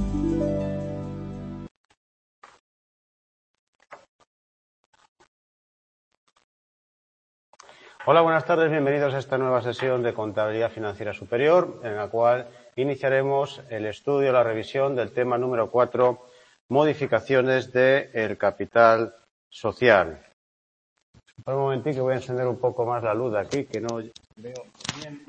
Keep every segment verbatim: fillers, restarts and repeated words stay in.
Hola, buenas tardes. Bienvenidos a esta nueva sesión de Contabilidad Financiera Superior, en la cual iniciaremos el estudio, la revisión del tema número cuatro, modificaciones del capital social. Por un momentito que voy a encender un poco más la luz de aquí, que no veo bien.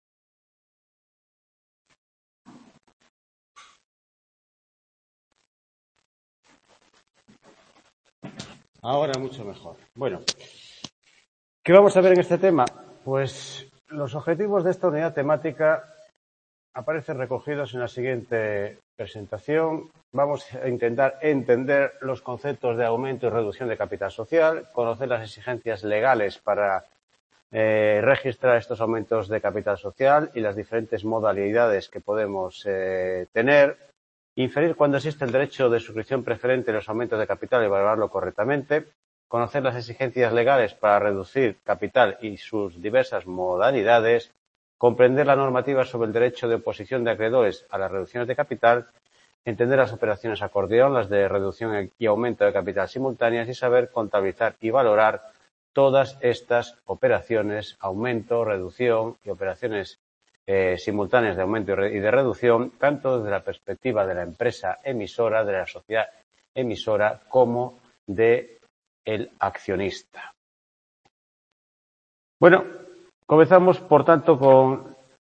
Ahora mucho mejor. Bueno, ¿qué vamos a ver en este tema? Pues los objetivos de esta unidad temática aparecen recogidos en la siguiente presentación. Vamos a intentar entender los conceptos de aumento y reducción de capital social, conocer las exigencias legales para eh, registrar estos aumentos de capital social y las diferentes modalidades que podemos eh, tener, inferir cuando existe el derecho de suscripción preferente en los aumentos de capital y valorarlo correctamente, conocer las exigencias legales para reducir capital y sus diversas modalidades, comprender la normativa sobre el derecho de oposición de acreedores a las reducciones de capital, entender las operaciones acordeón, las de reducción y aumento de capital simultáneas y saber contabilizar y valorar todas estas operaciones, aumento, reducción y operaciones eh, simultáneas de aumento y de reducción, tanto desde la perspectiva de la empresa emisora, de la sociedad emisora, como de el accionista. Bueno, comenzamos, por tanto, con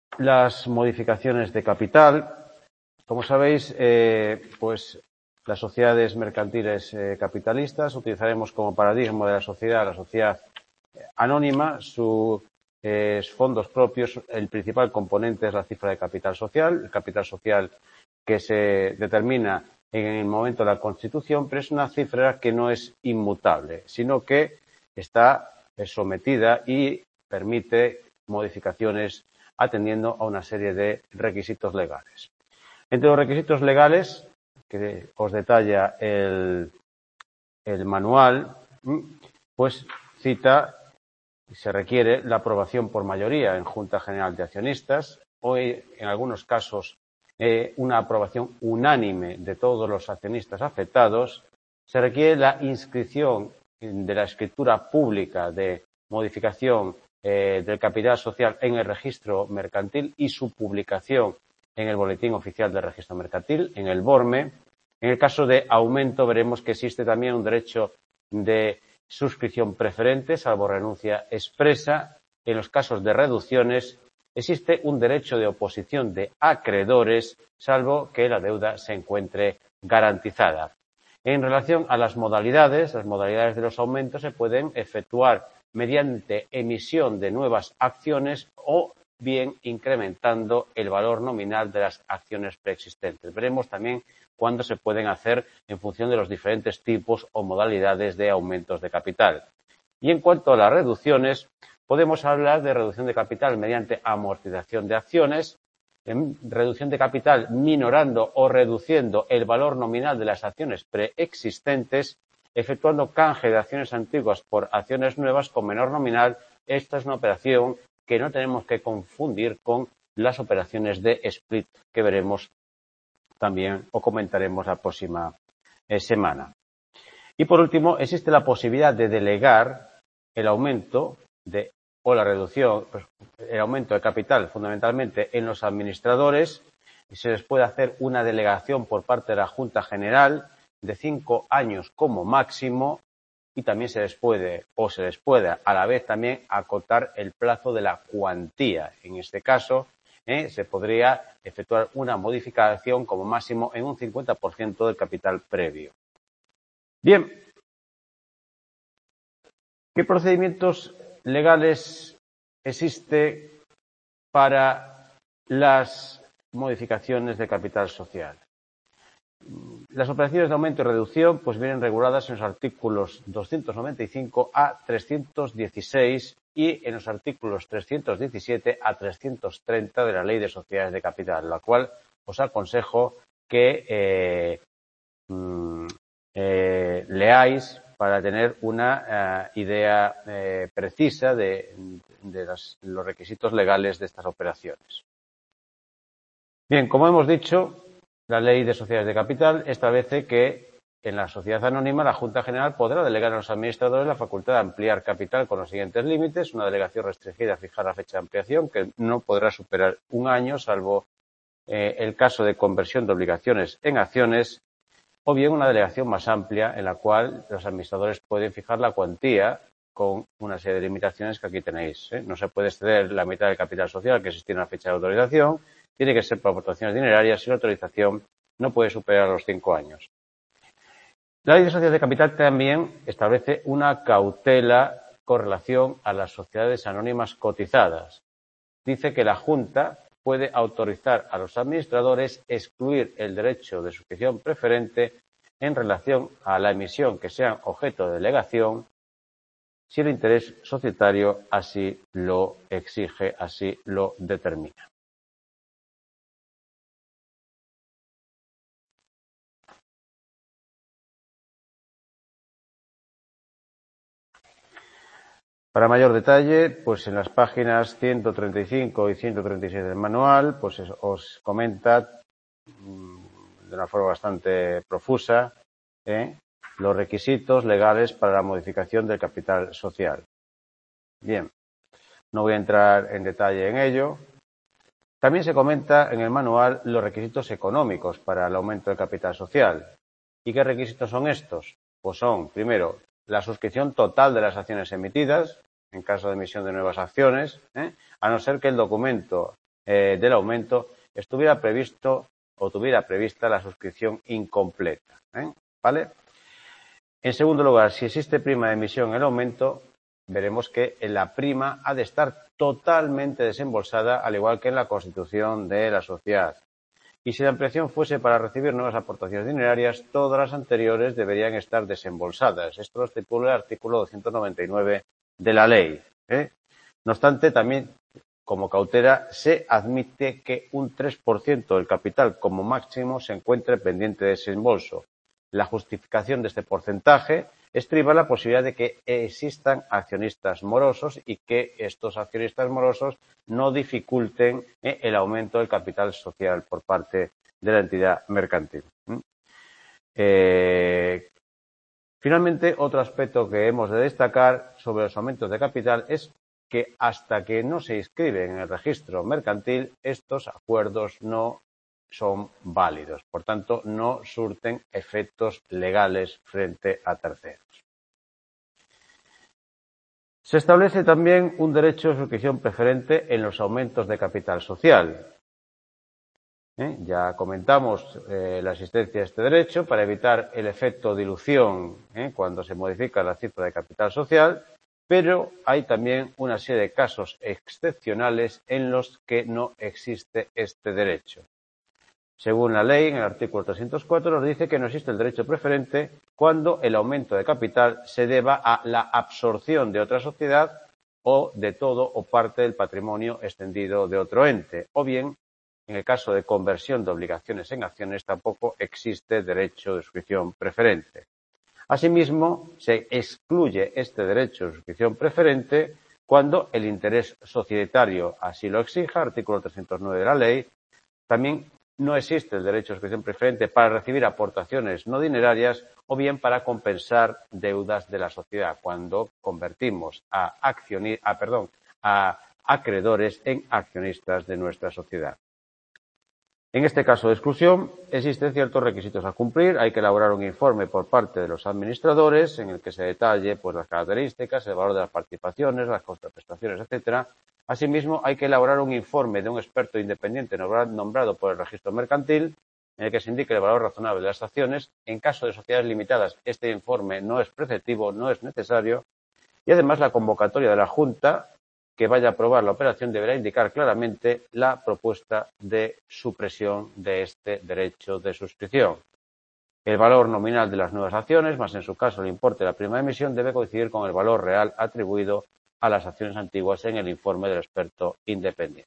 las modificaciones de capital. Como sabéis, eh, pues las sociedades mercantiles eh, capitalistas utilizaremos como paradigma de la sociedad la sociedad anónima, sus eh, fondos propios. El principal componente es la cifra de capital social, el capital social que se determina en el momento de la constitución, pero es una cifra que no es inmutable, sino que está sometida y permite modificaciones atendiendo a una serie de requisitos legales. Entre los requisitos legales que os detalla el, el manual, pues cita y se requiere la aprobación por mayoría en Junta General de Accionistas o, en algunos casos, eh, una aprobación unánime de todos los accionistas afectados. Se requiere la inscripción de la escritura pública de modificación eh, del capital social en el registro mercantil y su publicación en el Boletín Oficial del Registro Mercantil, en el BORME. En el caso de aumento, veremos que existe también un derecho de suscripción preferente, salvo renuncia expresa. En los casos de reducciones, existe un derecho de oposición de acreedores, salvo que la deuda se encuentre garantizada. En relación a las modalidades, las modalidades de los aumentos se pueden efectuar mediante emisión de nuevas acciones o bien incrementando el valor nominal de las acciones preexistentes. Veremos también cuándo se pueden hacer en función de los diferentes tipos o modalidades de aumentos de capital. Y en cuanto a las reducciones, podemos hablar de reducción de capital mediante amortización de acciones, en reducción de capital minorando o reduciendo el valor nominal de las acciones preexistentes, efectuando canje de acciones antiguas por acciones nuevas con menor nominal. Esta es una operación que no tenemos que confundir con las operaciones de split que veremos también o comentaremos la próxima eh, semana. Y por último, existe la posibilidad de delegar el aumento de, o la reducción, pues, el aumento de capital fundamentalmente en los administradores, y se les puede hacer una delegación por parte de la Junta General de cinco años como máximo, y también se les puede o se les puede a la vez también acotar el plazo de la cuantía. En este caso, eh, se podría efectuar una modificación como máximo en un cincuenta por ciento del capital previo. Bien, ¿qué procedimientos legales existe para las modificaciones de capital social? Las operaciones de aumento y reducción pues vienen reguladas en los artículos doscientos noventa y cinco a trescientos dieciséis y en los artículos trescientos diecisiete a trescientos treinta de la Ley de Sociedades de Capital, la cual os aconsejo que eh, eh, leáis para tener una eh, idea eh, precisa de, de las, los requisitos legales de estas operaciones. Bien, como hemos dicho, La Ley de Sociedades de Capital establece que en la sociedad anónima la Junta General podrá delegar a los administradores la facultad de ampliar capital con los siguientes límites. Una delegación restringida a fijar la fecha de ampliación, que no podrá superar un año, salvo eh, el caso de conversión de obligaciones en acciones, o bien una delegación más amplia en la cual los administradores pueden fijar la cuantía con una serie de limitaciones que aquí tenéis. ¿eh? No se puede exceder la mitad del capital social que existía en la fecha de autorización, tiene que ser por aportaciones dinerarias y la autorización no puede superar los cinco años. La Ley de Sociedades de Capital también establece una cautela con relación a las sociedades anónimas cotizadas. Dice que la Junta puede autorizar a los administradores excluir el derecho de suscripción preferente en relación a la emisión que sean objeto de delegación si el interés societario así lo exige, así lo determina. Para mayor detalle, pues en las páginas ciento treinta y cinco y ciento treinta y seis del manual, pues os comenta de una forma bastante profusa ¿eh? los requisitos legales para la modificación del capital social. Bien, no voy a entrar en detalle en ello. También se comenta en el manual los requisitos económicos para el aumento del capital social. ¿Y qué requisitos son estos? Pues son, primero, la suscripción total de las acciones emitidas, en caso de emisión de nuevas acciones, ¿eh? a no ser que el documento eh, del aumento estuviera previsto o tuviera prevista la suscripción incompleta. ¿eh? ¿Vale? En segundo lugar, si existe prima de emisión en el aumento, veremos que la prima ha de estar totalmente desembolsada, al igual que en la constitución de la sociedad. Y si la ampliación fuese para recibir nuevas aportaciones dinerarias, todas las anteriores deberían estar desembolsadas. Esto lo estipula el artículo doscientos noventa y nueve de la ley. ¿eh? No obstante, también, como cautela, se admite que un tres por ciento del capital como máximo se encuentre pendiente de desembolso. La justificación de este porcentaje estriba la posibilidad de que existan accionistas morosos y que estos accionistas morosos no dificulten eh, el aumento del capital social por parte de la entidad mercantil. Eh, finalmente, otro aspecto que hemos de destacar sobre los aumentos de capital es que hasta que no se inscriben en el registro mercantil, estos acuerdos no son válidos. Por tanto, no surten efectos legales frente a terceros. Se establece también un derecho de suscripción preferente en los aumentos de capital social. ¿Eh? Ya comentamos eh, la existencia de este derecho para evitar el efecto dilución ¿eh? cuando se modifica la cifra de capital social, pero hay también una serie de casos excepcionales en los que no existe este derecho. Según la ley, en el artículo trescientos cuatro, nos dice que no existe el derecho preferente cuando el aumento de capital se deba a la absorción de otra sociedad o de todo o parte del patrimonio extendido de otro ente. O bien, en el caso de conversión de obligaciones en acciones, tampoco existe derecho de suscripción preferente. Asimismo, se excluye este derecho de suscripción preferente cuando el interés societario así lo exija, artículo trescientos nueve de la ley. También no existe el derecho de suscripción preferente para recibir aportaciones no dinerarias o bien para compensar deudas de la sociedad cuando convertimos a, accioni- a, perdón, a acreedores en accionistas de nuestra sociedad. En este caso de exclusión, existen ciertos requisitos a cumplir. Hay que elaborar un informe por parte de los administradores en el que se detalle pues, las características, el valor de las participaciones, las contraprestaciones, etcétera. Asimismo, hay que elaborar un informe de un experto independiente nombrado por el registro mercantil en el que se indique el valor razonable de las acciones. En caso de sociedades limitadas, este informe no es preceptivo, no es necesario. Y además, la convocatoria de la Junta que vaya a aprobar la operación deberá indicar claramente la propuesta de supresión de este derecho de suscripción. El valor nominal de las nuevas acciones, más en su caso el importe de la prima de emisión, debe coincidir con el valor real atribuido a las acciones antiguas en el informe del experto independiente.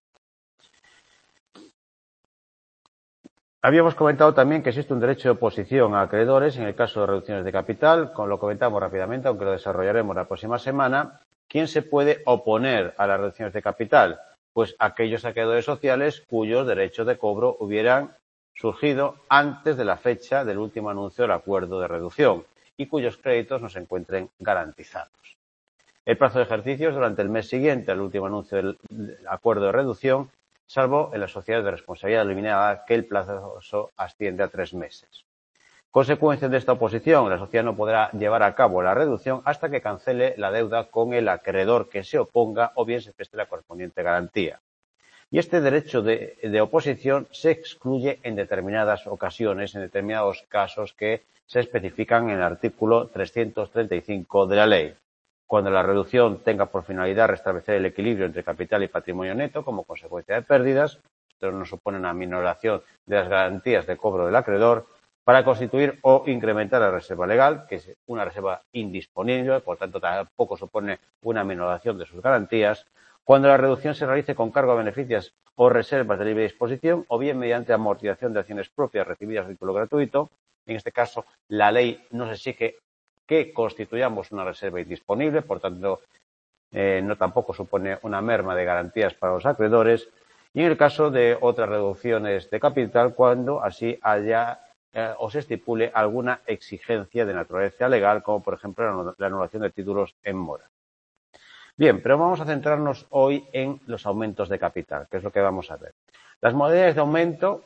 Habíamos comentado también que existe un derecho de oposición a acreedores en el caso de reducciones de capital, con lo comentamos rápidamente, aunque lo desarrollaremos la próxima semana. ¿Quién se puede oponer a las reducciones de capital? Pues aquellos acreedores sociales cuyos derechos de cobro hubieran surgido antes de la fecha del último anuncio del acuerdo de reducción y cuyos créditos no se encuentren garantizados. El plazo de ejercicios durante el mes siguiente al último anuncio del acuerdo de reducción, salvo en las sociedades de responsabilidad limitada, que el plazo asciende a tres meses. Consecuencia de esta oposición, la sociedad no podrá llevar a cabo la reducción hasta que cancele la deuda con el acreedor que se oponga o bien se preste la correspondiente garantía. Y este derecho de, de oposición se excluye en determinadas ocasiones, en determinados casos que se especifican en el artículo trescientos treinta y cinco de la ley. Cuando la reducción tenga por finalidad restablecer el equilibrio entre capital y patrimonio neto como consecuencia de pérdidas, esto no supone una minoración de las garantías de cobro del acreedor, para constituir o incrementar la reserva legal, que es una reserva indisponible, por tanto tampoco supone una minoración de sus garantías, cuando la reducción se realice con cargo a beneficios o reservas de libre disposición, o bien mediante amortización de acciones propias recibidas a título gratuito. En este caso, la ley nos exige que constituyamos una reserva indisponible, por tanto, eh, no tampoco supone una merma de garantías para los acreedores, y en el caso de otras reducciones de capital, cuando así haya eh, o se estipule alguna exigencia de naturaleza legal, como por ejemplo la anulación de títulos en mora. Bien, pero vamos a centrarnos hoy en los aumentos de capital, que es lo que vamos a ver. Las modalidades de aumento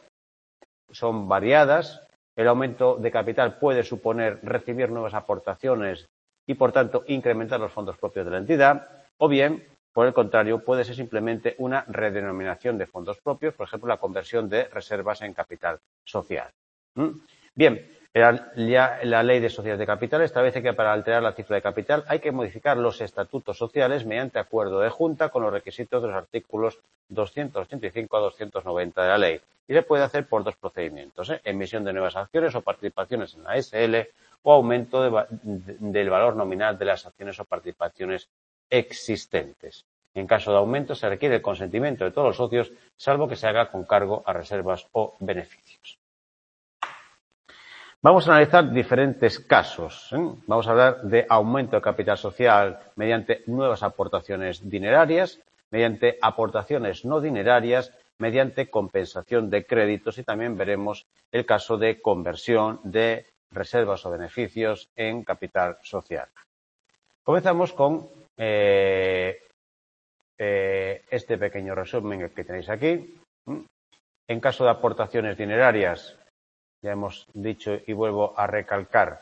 son variadas. El aumento de capital puede suponer recibir nuevas aportaciones y, por tanto, incrementar los fondos propios de la entidad, o bien, por el contrario, puede ser simplemente una redenominación de fondos propios, por ejemplo, la conversión de reservas en capital social. ¿Mm? Bien, la, ya, la Ley de Sociedades de Capital establece que para alterar la cifra de capital hay que modificar los estatutos sociales mediante acuerdo de Junta con los requisitos de los artículos doscientos ochenta y cinco a doscientos noventa de la ley. Y se puede hacer por dos procedimientos, ¿eh? Emisión de nuevas acciones o participaciones en la S L o aumento de, de, del valor nominal de las acciones o participaciones existentes. En caso de aumento se requiere el consentimiento de todos los socios, salvo que se haga con cargo a reservas o beneficios. Vamos a analizar diferentes casos, ¿eh? Vamos a hablar de aumento de capital social mediante nuevas aportaciones dinerarias, mediante aportaciones no dinerarias, mediante compensación de créditos y también veremos el caso de conversión de reservas o beneficios en capital social. Comenzamos con eh, eh, este pequeño resumen que tenéis aquí. En caso de aportaciones dinerarias, ya hemos dicho y vuelvo a recalcar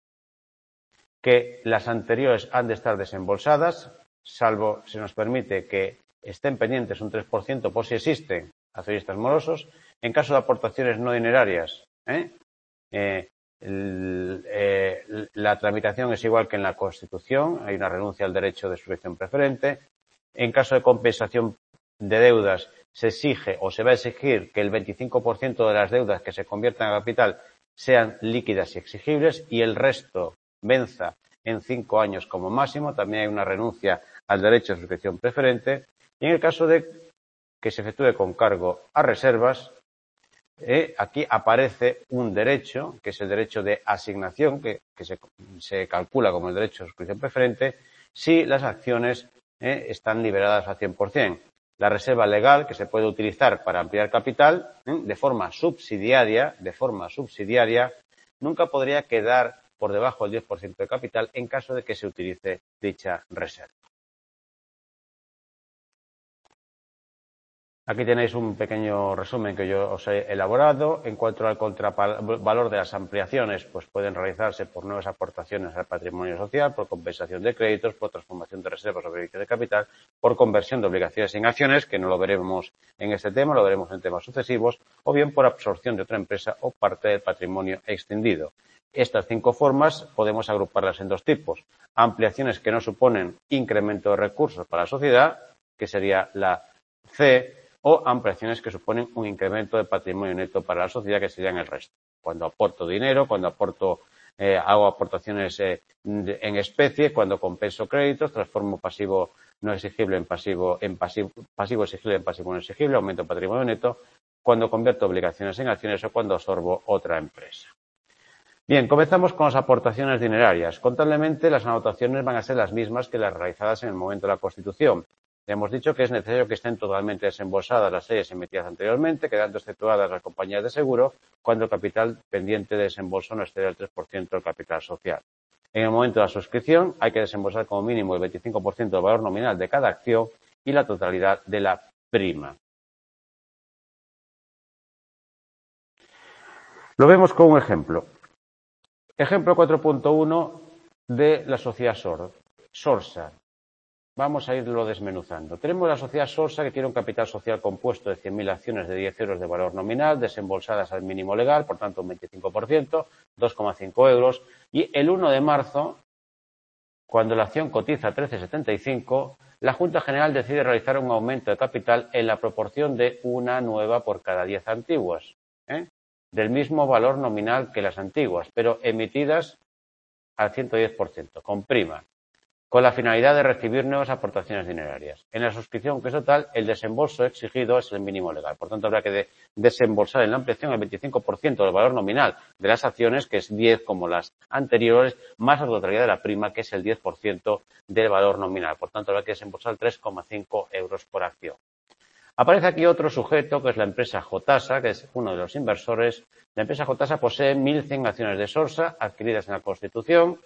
que las anteriores han de estar desembolsadas, salvo se nos permite que estén pendientes un tres por ciento por si existen accionistas morosos. En caso de aportaciones no dinerarias, ¿eh? Eh, el, eh, la tramitación es igual que en la Constitución, hay una renuncia al derecho de suscripción preferente. En caso de compensación de deudas, se exige o se va a exigir que el veinticinco por ciento de las deudas que se conviertan en capital sean líquidas y exigibles y el resto venza en cinco años como máximo. También hay una renuncia al derecho de suscripción preferente. Y en el caso de que se efectúe con cargo a reservas, eh, aquí aparece un derecho, que es el derecho de asignación, que, que se, se calcula como el derecho de suscripción preferente, si las acciones eh, están liberadas al cien por cien. La reserva legal que se puede utilizar para ampliar capital ¿eh? de forma subsidiaria, de forma subsidiaria, nunca podría quedar por debajo del diez por ciento de capital en caso de que se utilice dicha reserva. Aquí tenéis un pequeño resumen que yo os he elaborado. En cuanto al contravalor de las ampliaciones, pues pueden realizarse por nuevas aportaciones al patrimonio social, por compensación de créditos, por transformación de reservas o beneficios de capital, por conversión de obligaciones en acciones, que no lo veremos en este tema, lo veremos en temas sucesivos, o bien por absorción de otra empresa o parte del patrimonio extendido. Estas cinco formas podemos agruparlas en dos tipos. Ampliaciones que no suponen incremento de recursos para la sociedad, que sería la C, o ampliaciones que suponen un incremento de patrimonio neto para la sociedad, que serían el resto. Cuando aporto dinero, cuando aporto, eh, hago aportaciones eh, de, en especie, cuando compenso créditos, transformo pasivo no exigible en pasivo, en pasivo, pasivo exigible en pasivo no exigible, aumento de patrimonio neto, cuando convierto obligaciones en acciones o cuando absorbo otra empresa. Bien, comenzamos con las aportaciones dinerarias. Contablemente, las anotaciones van a ser las mismas que las realizadas en el momento de la Constitución. Ya hemos dicho que es necesario que estén totalmente desembolsadas las leyes emitidas anteriormente, quedando exceptuadas las compañías de seguro cuando el capital pendiente de desembolso no excede el tres por ciento del capital social. En el momento de la suscripción hay que desembolsar como mínimo el veinticinco por ciento del valor nominal de cada acción y la totalidad de la prima. Lo vemos con un ejemplo. Ejemplo cuatro punto uno de la sociedad Sorsa. Vamos a irlo desmenuzando. Tenemos la sociedad Sorsa que tiene un capital social compuesto de cien mil acciones de diez euros de valor nominal, desembolsadas al mínimo legal, por tanto un veinticinco por ciento, dos coma cinco euros. Y el uno de marzo, cuando la acción cotiza trece setenta y cinco, la Junta General decide realizar un aumento de capital en la proporción de una nueva por cada diez antiguas, ¿eh? del mismo valor nominal que las antiguas, pero emitidas al ciento diez por ciento, con prima, con la finalidad de recibir nuevas aportaciones dinerarias. En la suscripción que es total, el desembolso exigido es el mínimo legal. Por tanto, habrá que de desembolsar en la ampliación el veinticinco por ciento del valor nominal de las acciones, que es diez como las anteriores, más la totalidad de la prima, que es el diez por ciento del valor nominal. Por tanto, habrá que desembolsar tres coma cinco euros por acción. Aparece aquí otro sujeto, que es la empresa Jotasa, que es uno de los inversores. La empresa Jotasa posee mil cien acciones de Sorsa adquiridas en la Constitución,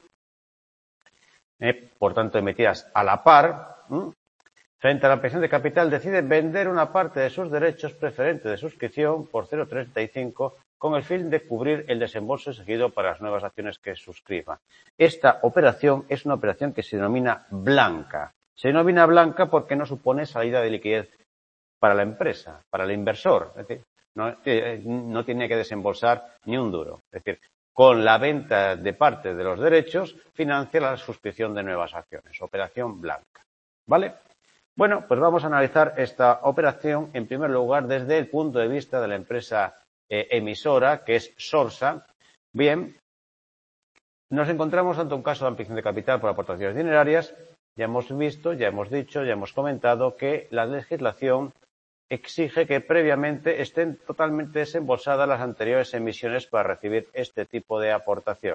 eh, por tanto emitidas a la par. ¿Mm? Frente a la ampliación de capital, decide vender una parte de sus derechos preferentes de suscripción por cero coma treinta y cinco con el fin de cubrir el desembolso exigido para las nuevas acciones que suscriba. Esta operación es una operación que se denomina blanca. Se denomina blanca porque no supone salida de liquidez para la empresa, para el inversor. Es decir, no, eh, no tiene que desembolsar ni un duro. Es decir, con la venta de parte de los derechos financia la suscripción de nuevas acciones. Operación blanca. ¿Vale? Bueno, pues vamos a analizar esta operación en primer lugar desde el punto de vista de la empresa eh, emisora, que es Sorsa. Bien, nos encontramos ante un caso de ampliación de capital por aportaciones dinerarias. Ya hemos visto, ya hemos dicho, ya hemos comentado que la legislación exige que previamente estén totalmente desembolsadas las anteriores emisiones para recibir este tipo de aportación.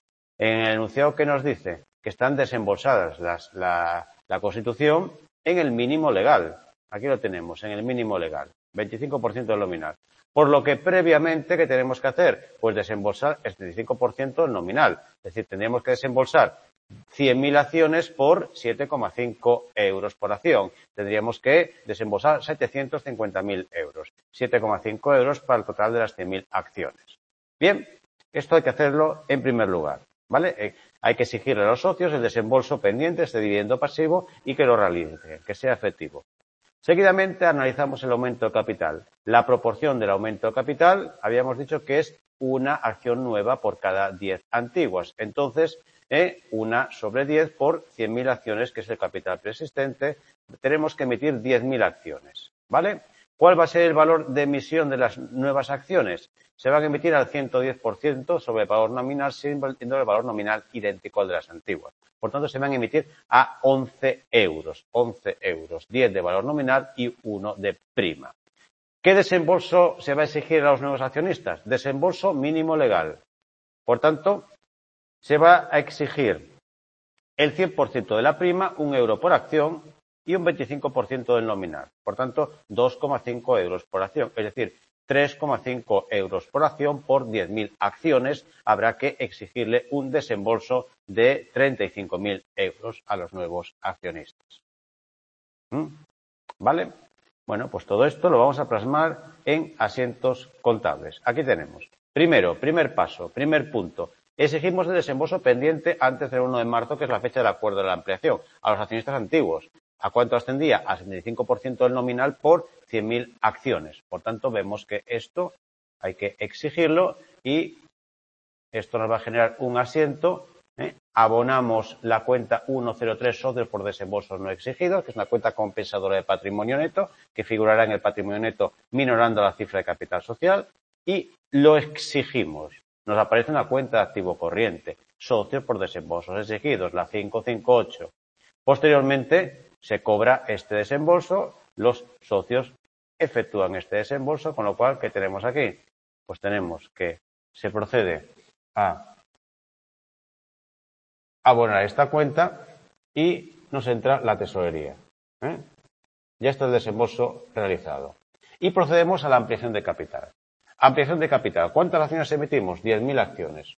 En el enunciado que nos dice que están desembolsadas las, la, la Constitución en el mínimo legal. Aquí lo tenemos, en el mínimo legal, veinticinco por ciento del nominal. Por lo que previamente, ¿qué tenemos que hacer? Pues desembolsar el veinticinco por ciento del nominal. Es decir, tendríamos que desembolsar cien mil acciones por siete coma cinco euros por acción. Tendríamos que desembolsar setecientos cincuenta mil euros. siete coma cinco euros para el total de las cien mil acciones. Bien, esto hay que hacerlo en primer lugar, ¿vale? Eh, hay que exigirle a los socios el desembolso pendiente, este dividendo pasivo, y que lo realicen, que sea efectivo. Seguidamente analizamos el aumento de capital. La proporción del aumento de capital, habíamos dicho que es una acción nueva por cada diez antiguas. Entonces, eh, una sobre diez por cien mil acciones, que es el capital preexistente, tenemos que emitir diez mil acciones, ¿vale? ¿Cuál va a ser el valor de emisión de las nuevas acciones? Se van a emitir al ciento diez por ciento sobre el valor nominal, siendo el valor nominal idéntico al de las antiguas. Por tanto, se van a emitir a once euros. once euros. diez de valor nominal y uno de prima. ¿Qué desembolso se va a exigir a los nuevos accionistas? Desembolso mínimo legal. Por tanto, se va a exigir el cien por ciento de la prima, un euro por acción, y un veinticinco por ciento del nominal. Por tanto, dos coma cinco euros por acción. Es decir, tres coma cinco euros por acción por diez mil acciones. Habrá que exigirle un desembolso de treinta y cinco mil euros a los nuevos accionistas. ¿Mm? ¿Vale? Bueno, pues todo esto lo vamos a plasmar en asientos contables. Aquí tenemos. Primero, primer paso, primer punto. Exigimos el desembolso pendiente antes del uno de marzo, que es la fecha del acuerdo de la ampliación, a los accionistas antiguos. ¿A cuánto ascendía? A setenta y cinco por ciento del nominal por cien mil acciones. Por tanto, vemos que esto hay que exigirlo y esto nos va a generar un asiento. ¿eh? Abonamos la cuenta ciento tres socios por desembolsos no exigidos, que es una cuenta compensadora de patrimonio neto, que figurará en el patrimonio neto minorando la cifra de capital social, y lo exigimos. Nos aparece una cuenta de activo corriente, socios por desembolsos exigidos, la cinco cinco ocho. Posteriormente, se cobra este desembolso, los socios efectúan este desembolso, con lo cual, ¿qué tenemos aquí? Pues tenemos que se procede a abonar esta cuenta y nos entra la tesorería. ¿eh? Ya está el desembolso realizado. Y procedemos a la ampliación de capital. Ampliación de capital. ¿Cuántas acciones emitimos? diez mil acciones.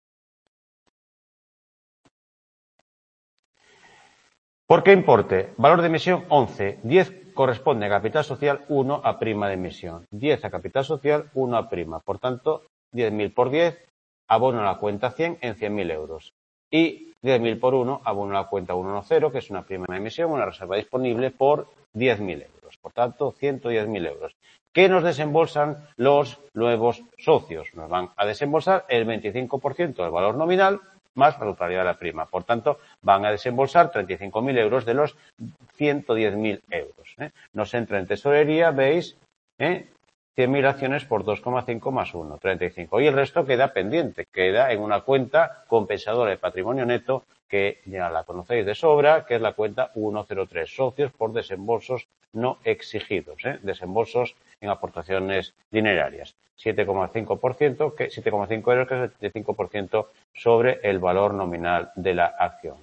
¿Por qué importe? Valor de emisión once. diez corresponde a capital social, uno a prima de emisión. diez a capital social, uno a prima. Por tanto, diez mil por diez, abono a la cuenta cien en cien mil euros. Y diez mil por uno, abono a la cuenta ciento diez, que es una prima de emisión, una reserva disponible por diez mil euros. Por tanto, ciento diez mil euros. ¿Qué nos desembolsan los nuevos socios? Nos van a desembolsar el veinticinco por ciento del valor nominal más la totalidad de la prima. Por tanto, van a desembolsar treinta y cinco mil euros de los ciento diez mil euros. ¿eh? Nos entra en tesorería, veis, ¿eh? cien mil acciones por dos coma cinco más uno, treinta y cinco. Y el resto queda pendiente, queda en una cuenta compensadora de patrimonio neto que ya la conocéis de sobra, que es la cuenta ciento tres, socios por desembolsos no exigidos, ¿eh? desembolsos en aportaciones dinerarias. siete coma cinco por ciento, que siete coma cinco euros, que es el setenta y cinco por ciento sobre el valor nominal de la acción.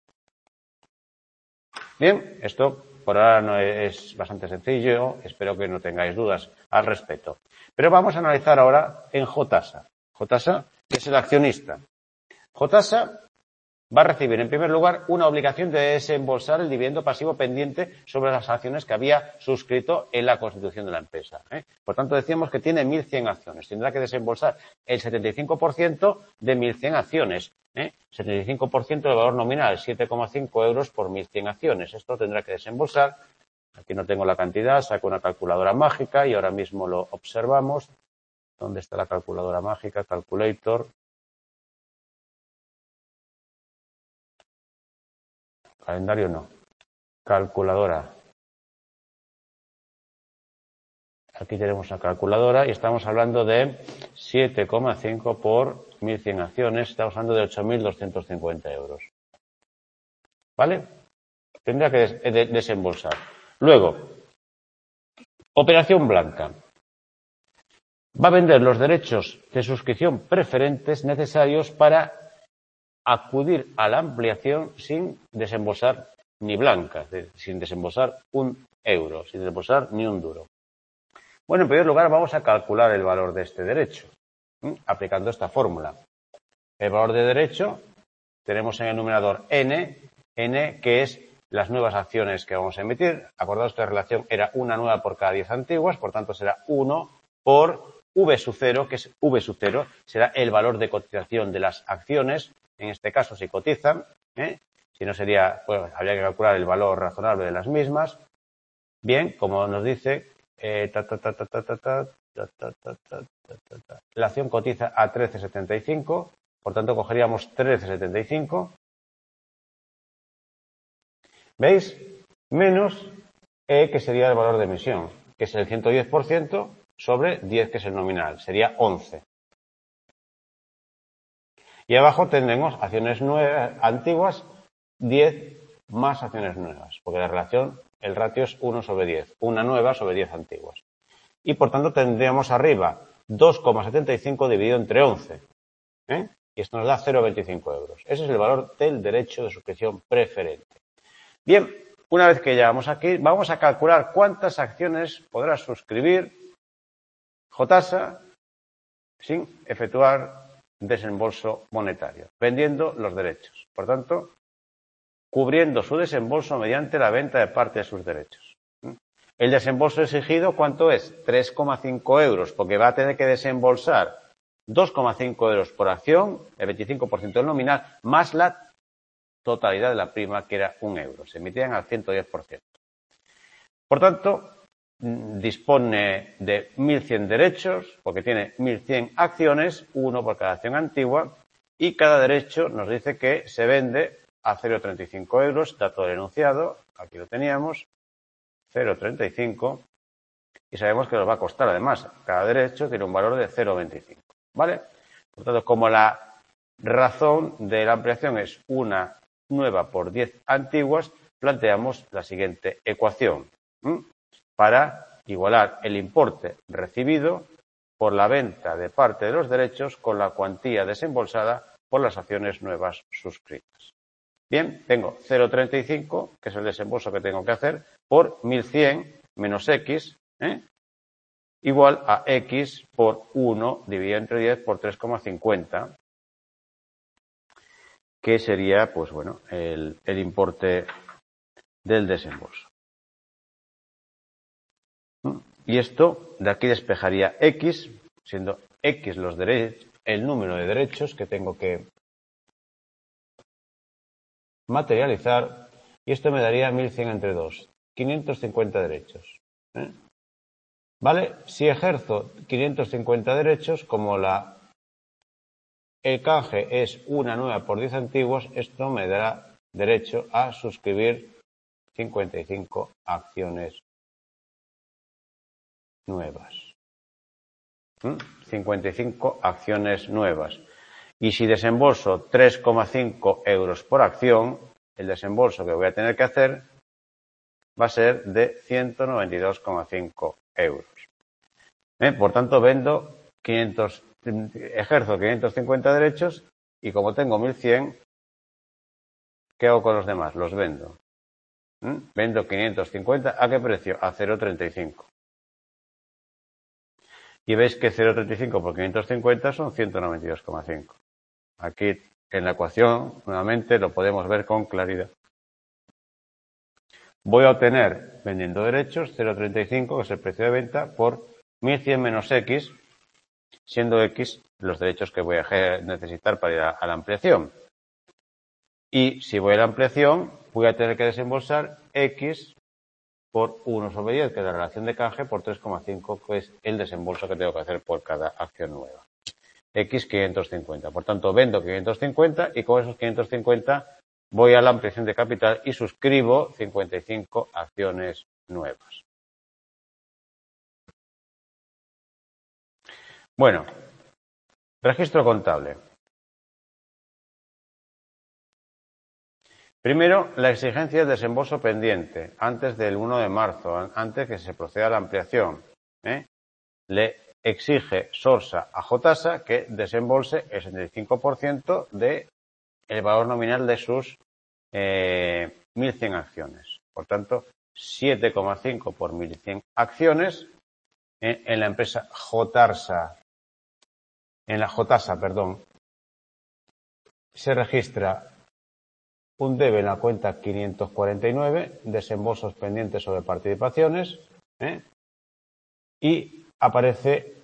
Bien, esto por ahora no es bastante sencillo, espero que no tengáis dudas al respecto. Pero vamos a analizar ahora en Jotasa. Jotasa, que es el accionista. Jotasa va a recibir, en primer lugar, una obligación de desembolsar el dividendo pasivo pendiente sobre las acciones que había suscrito en la constitución de la empresa. ¿eh? Por tanto, decíamos que tiene mil cien acciones. Tendrá que desembolsar el setenta y cinco por ciento de mil cien acciones. ¿eh? setenta y cinco por ciento del valor nominal, siete coma cinco euros por mil cien acciones. Esto tendrá que desembolsar. Aquí no tengo la cantidad, saco una calculadora mágica y ahora mismo lo observamos. ¿Dónde está la calculadora mágica? Calculator. Calendario no. Calculadora. Aquí tenemos la calculadora y estamos hablando de siete coma cinco por mil cien acciones. Estamos hablando de ocho mil doscientos cincuenta euros. ¿Vale? Tendrá que des de desembolsar. Luego, operación blanca. Va a vender los derechos de suscripción preferentes necesarios para acudir a la ampliación sin desembolsar ni blanca, sin desembolsar un euro, sin desembolsar ni un duro. Bueno, en primer lugar vamos a calcular el valor de este derecho, ¿eh? aplicando esta fórmula. El valor de derecho tenemos en el numerador N, N que es las nuevas acciones que vamos a emitir. Acordaos que la relación era una nueva por cada diez antiguas, por tanto será uno por V sub cero, que es V sub cero, será el valor de cotización de las acciones. En este caso, si cotizan, ¿eh? si no sería, pues habría que calcular el valor razonable de las mismas. Bien, como nos dice, eh, ta, ta, ta, ta, ta, ta, ta, ta, ta, ta, ta, ta, ta. La acción cotiza a trece setenta y cinco, por tanto cogeríamos trece setenta y cinco. ¿Veis? Menos E, que sería el valor de emisión, que es el ciento diez por ciento sobre diez, que es el nominal, sería once. Y abajo tendremos acciones nuevas, antiguas, diez más acciones nuevas, porque la relación, el ratio es uno sobre diez, una nueva sobre diez antiguas. Y por tanto tendríamos arriba dos coma setenta y cinco dividido entre once. ¿eh? Y esto nos da cero coma veinticinco euros. Ese es el valor del derecho de suscripción preferente. Bien, una vez que llegamos aquí, vamos a calcular cuántas acciones podrá suscribir Jotasa sin efectuar desembolso monetario, vendiendo los derechos. Por tanto, cubriendo su desembolso mediante la venta de parte de sus derechos. El desembolso exigido, ¿cuánto es? tres coma cinco euros, porque va a tener que desembolsar dos coma cinco euros por acción, el veinticinco por ciento del nominal, más la totalidad de la prima, que era un euro. Se emitían al ciento diez por ciento. Por tanto, dispone de mil cien derechos, porque tiene mil cien acciones, uno por cada acción antigua, y cada derecho nos dice que se vende a cero coma treinta y cinco euros, dato del enunciado, aquí lo teníamos, cero coma treinta y cinco, y sabemos que nos va a costar además, cada derecho tiene un valor de cero coma veinticinco, ¿vale? Por tanto, como la razón de la ampliación es una nueva por diez antiguas, planteamos la siguiente ecuación. ¿Mm? Para igualar el importe recibido por la venta de parte de los derechos con la cuantía desembolsada por las acciones nuevas suscritas. Bien, tengo cero coma treinta y cinco, que es el desembolso que tengo que hacer, por mil cien, menos X, ¿eh? igual a X por uno dividido entre diez por tres coma cincuenta, que sería, pues bueno, el, el importe del desembolso. Y esto de aquí despejaría X, siendo X los derechos, el número de derechos que tengo que materializar, y esto me daría mil cien entre dos, quinientos cincuenta derechos. ¿eh? ¿Vale? Si ejerzo quinientos cincuenta derechos, como la, el canje es una nueva por diez antiguos, esto me dará derecho a suscribir cincuenta y cinco acciones nuevas. ¿Mm? cincuenta y cinco acciones nuevas. Y si desembolso tres coma cinco euros por acción, el desembolso que voy a tener que hacer va a ser de ciento noventa y dos coma cinco euros. ¿Eh? Por tanto, vendo quinientos, ejerzo quinientos cincuenta derechos y como tengo mil cien, ¿qué hago con los demás? Los vendo. ¿Mm? Vendo quinientos cincuenta, ¿a qué precio? A cero coma treinta y cinco. Y veis que cero coma treinta y cinco por quinientos cincuenta son ciento noventa y dos coma cinco. Aquí en la ecuación, nuevamente, lo podemos ver con claridad. Voy a obtener, vendiendo derechos, cero coma treinta y cinco, que es el precio de venta, por mil cien menos X, siendo X los derechos que voy a necesitar para ir a, a la ampliación. Y si voy a la ampliación, voy a tener que desembolsar X por uno sobre diez, que es la relación de canje, por tres coma cinco, que es el desembolso que tengo que hacer por cada acción nueva. X quinientos cincuenta. Por tanto, vendo quinientos cincuenta y con esos quinientos cincuenta voy a la ampliación de capital y suscribo cincuenta y cinco acciones nuevas. Bueno, registro contable. Primero, la exigencia de desembolso pendiente, antes del uno de marzo, antes que se proceda a la ampliación. ¿eh? Le exige Sorsa a Jotasa que desembolse el setenta y cinco por ciento del valor nominal de sus eh, mil cien acciones. Por tanto, siete coma cinco por mil cien acciones en, en la empresa Jotarsa, en la Jotasa, perdón, se registra un debe en la cuenta quinientos cuarenta y nueve, desembolsos pendientes sobre participaciones, ¿eh? y aparece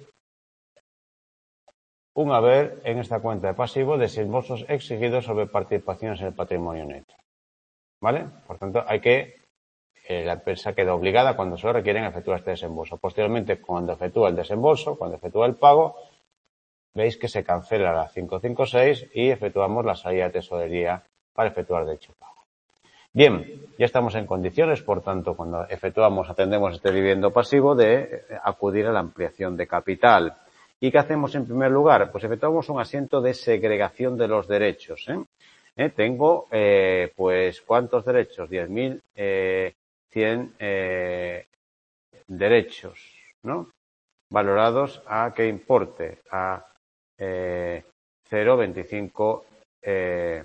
un haber en esta cuenta de pasivo, desembolsos exigidos sobre participaciones en el patrimonio neto. ¿Vale? Por tanto, hay que, eh, la empresa queda obligada cuando se lo requieren a efectuar este desembolso. Posteriormente, cuando efectúa el desembolso, cuando efectúa el pago, veis que se cancela la quinientos cincuenta y seis y efectuamos la salida de tesorería para efectuar dicho pago. Bien, ya estamos en condiciones, por tanto, cuando efectuamos, atendemos este dividendo pasivo, de acudir a la ampliación de capital. ¿Y qué hacemos en primer lugar? Pues efectuamos un asiento de segregación de los derechos. ¿eh? ¿Eh? Tengo, eh, pues, ¿cuántos derechos? diez mil cien eh, derechos, ¿no? Valorados a qué importe, a eh, cero coma veinticinco eh,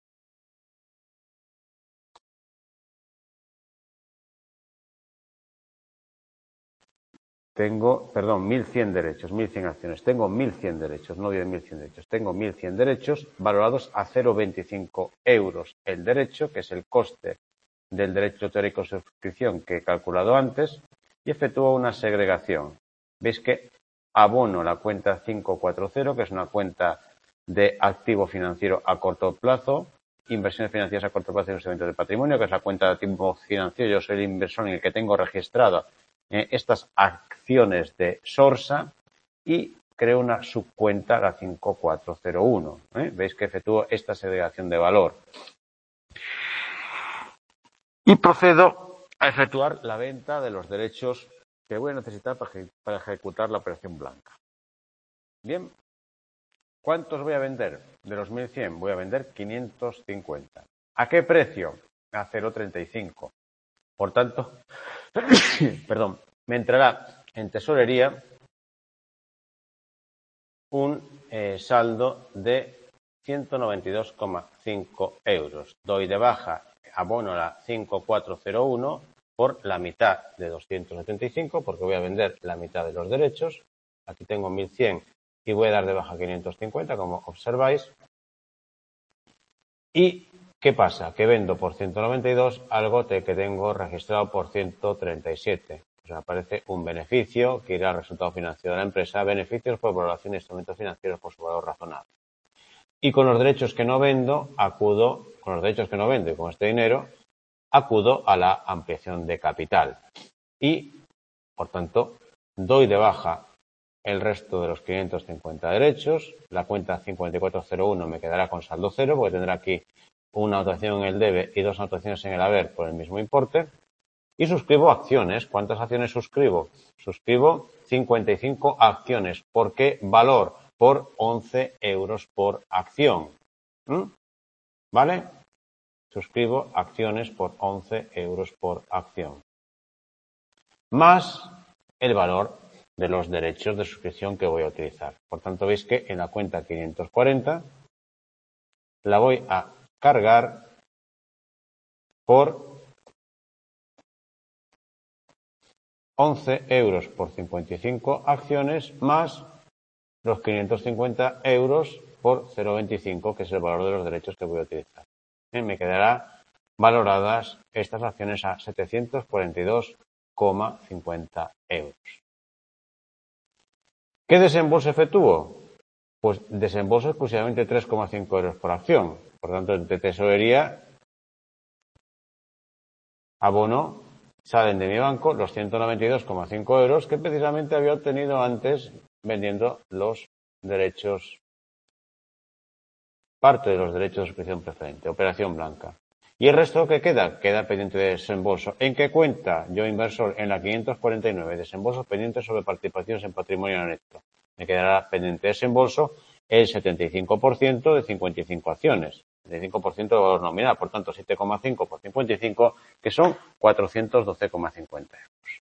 Tengo, perdón, mil cien derechos, mil cien acciones. Tengo mil cien derechos, no diez mil cien derechos. Tengo mil cien derechos valorados a cero coma veinticinco euros el derecho, que es el coste del derecho teórico de suscripción que he calculado antes, y efectúo una segregación. Veis que abono la cuenta quinientos cuarenta, que es una cuenta de activo financiero a corto plazo, inversiones financieras a corto plazo y instrumentos de patrimonio, que es la cuenta de activo financiero. Yo soy el inversor en el que tengo registrado eh, estas acciones de Sorsa y creo una subcuenta, la cinco cuatro cero uno. ¿eh? Veis que efectúo esta segregación de valor. Y procedo a efectuar la venta de los derechos que voy a necesitar para, para ejecutar la operación blanca. Bien. ¿Cuántos voy a vender? De los mil cien voy a vender quinientos cincuenta. ¿A qué precio? A cero coma treinta y cinco. Por tanto, perdón, me entrará en tesorería un eh, saldo de ciento noventa y dos coma cinco euros. Doy de baja, abono la cinco cuatro cero uno por la mitad de doscientos setenta y cinco, porque voy a vender la mitad de los derechos. Aquí tengo mil cien y voy a dar de baja quinientos cincuenta, como observáis. ¿Y qué pasa? Que vendo por ciento noventa y dos algo que tengo registrado por ciento treinta y siete. O sea, aparece un beneficio que irá al resultado financiero de la empresa, beneficios por valoración de instrumentos financieros por su valor razonable. Y con los derechos que no vendo, acudo, con los derechos que no vendo y con este dinero, acudo a la ampliación de capital. Y, por tanto, doy de baja el resto de los quinientos cincuenta derechos. La cuenta cincuenta y cuatro cero uno me quedará con saldo cero, porque tendrá aquí una anotación en el debe y dos anotaciones en el haber por el mismo importe. Y suscribo acciones. ¿Cuántas acciones suscribo? Suscribo cincuenta y cinco acciones. ¿Por qué valor? Por once euros por acción. ¿Mm? ¿Vale? Suscribo acciones por once euros por acción. Más el valor de los derechos de suscripción que voy a utilizar. Por tanto, veis que en la cuenta quinientos cuarenta la voy a cargar por once euros por cincuenta y cinco acciones más los quinientos cincuenta euros por cero coma veinticinco, que es el valor de los derechos que voy a utilizar. ¿Eh? Me quedará valoradas estas acciones a setecientos cuarenta y dos coma cincuenta euros. ¿Qué desembolso efectúo? Pues desembolso exclusivamente tres coma cinco euros por acción. Por tanto, de tesorería, abono, salen de mi banco los ciento noventa y dos coma cinco euros que precisamente había obtenido antes vendiendo los derechos, parte de los derechos de suscripción preferente, operación blanca. ¿Y el resto que queda? Queda pendiente de desembolso. ¿En qué cuenta? Yo, inversor, en la quinientos cuarenta y nueve, desembolsos pendientes sobre participaciones en patrimonio neto. Me quedará pendiente de desembolso el setenta y cinco por ciento de cincuenta y cinco acciones, setenta y cinco por ciento de valor nominal, por tanto siete coma cinco por cincuenta y cinco, que son cuatrocientos doce coma cincuenta euros.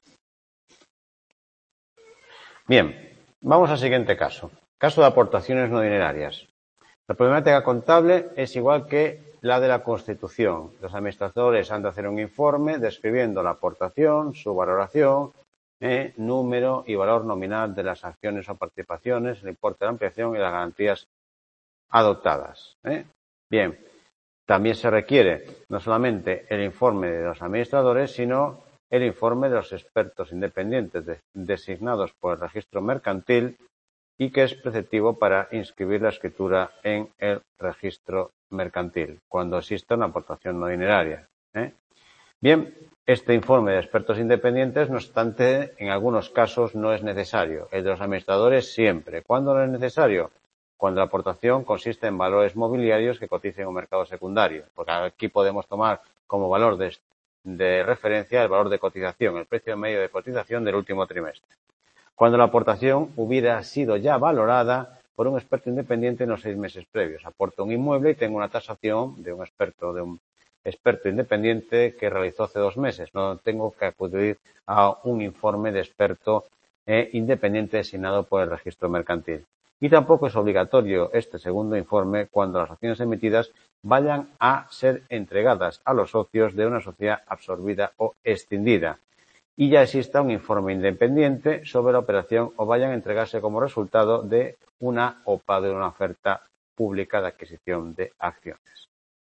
Bien, vamos al siguiente caso. Caso de aportaciones no dinerarias. La problemática contable es igual que la de la Constitución. Los administradores han de hacer un informe describiendo la aportación, su valoración, eh, número y valor nominal de las acciones o participaciones, el importe de la ampliación y las garantías adoptadas. ¿eh? Bien, también se requiere no solamente el informe de los administradores, sino el informe de los expertos independientes de, designados por el registro mercantil y que es preceptivo para inscribir la escritura en el registro mercantil, cuando exista una aportación no dineraria. ¿eh? Bien, este informe de expertos independientes, no obstante, en algunos casos no es necesario. El de los administradores siempre. ¿Cuándo no es necesario? Cuando la aportación consiste en valores mobiliarios que coticen en un mercado secundario. Porque aquí podemos tomar como valor de, de referencia el valor de cotización, el precio medio de cotización del último trimestre. Cuando la aportación hubiera sido ya valorada por un experto independiente en los seis meses previos. Aporto un inmueble y tengo una tasación de un experto, de un experto independiente que realizó hace dos meses. No tengo que acudir a un informe de experto eh, independiente designado por el registro mercantil. Y tampoco es obligatorio este segundo informe cuando las acciones emitidas vayan a ser entregadas a los socios de una sociedad absorbida o extendida y ya exista un informe independiente sobre la operación o vayan a entregarse como resultado de una O P A, de una oferta pública de adquisición de acciones.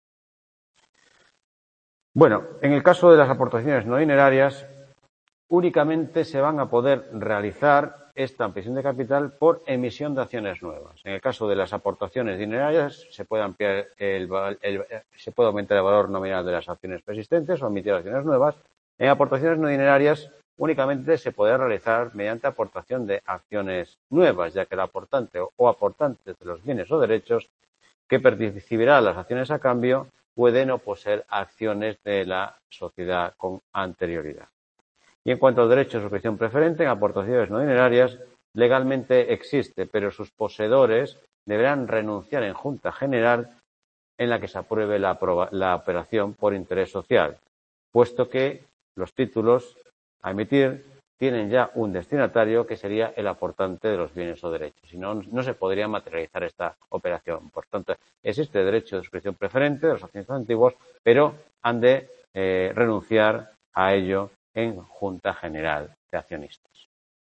Bueno, en el caso de las aportaciones no dinerarias, únicamente se van a poder realizar esta ampliación de capital por emisión de acciones nuevas. En el caso de las aportaciones dinerarias, se puede ampliar el, el, se puede aumentar el valor nominal de las acciones persistentes o emitir acciones nuevas. En aportaciones no dinerarias, únicamente se podrá realizar mediante aportación de acciones nuevas, ya que el aportante o aportantes de los bienes o derechos que percibirá las acciones a cambio puede no poseer acciones de la sociedad con anterioridad. Y en cuanto al derecho de suscripción preferente en aportaciones no dinerarias, legalmente existe, pero sus poseedores deberán renunciar en Junta General en la que se apruebe la, la operación por interés social, puesto que los títulos a emitir tienen ya un destinatario que sería el aportante de los bienes o derechos. Si no, no se podría materializar esta operación. Por tanto, existe derecho de suscripción preferente de los accionistas antiguos, pero han de eh, renunciar a ello en Junta General de Accionistas.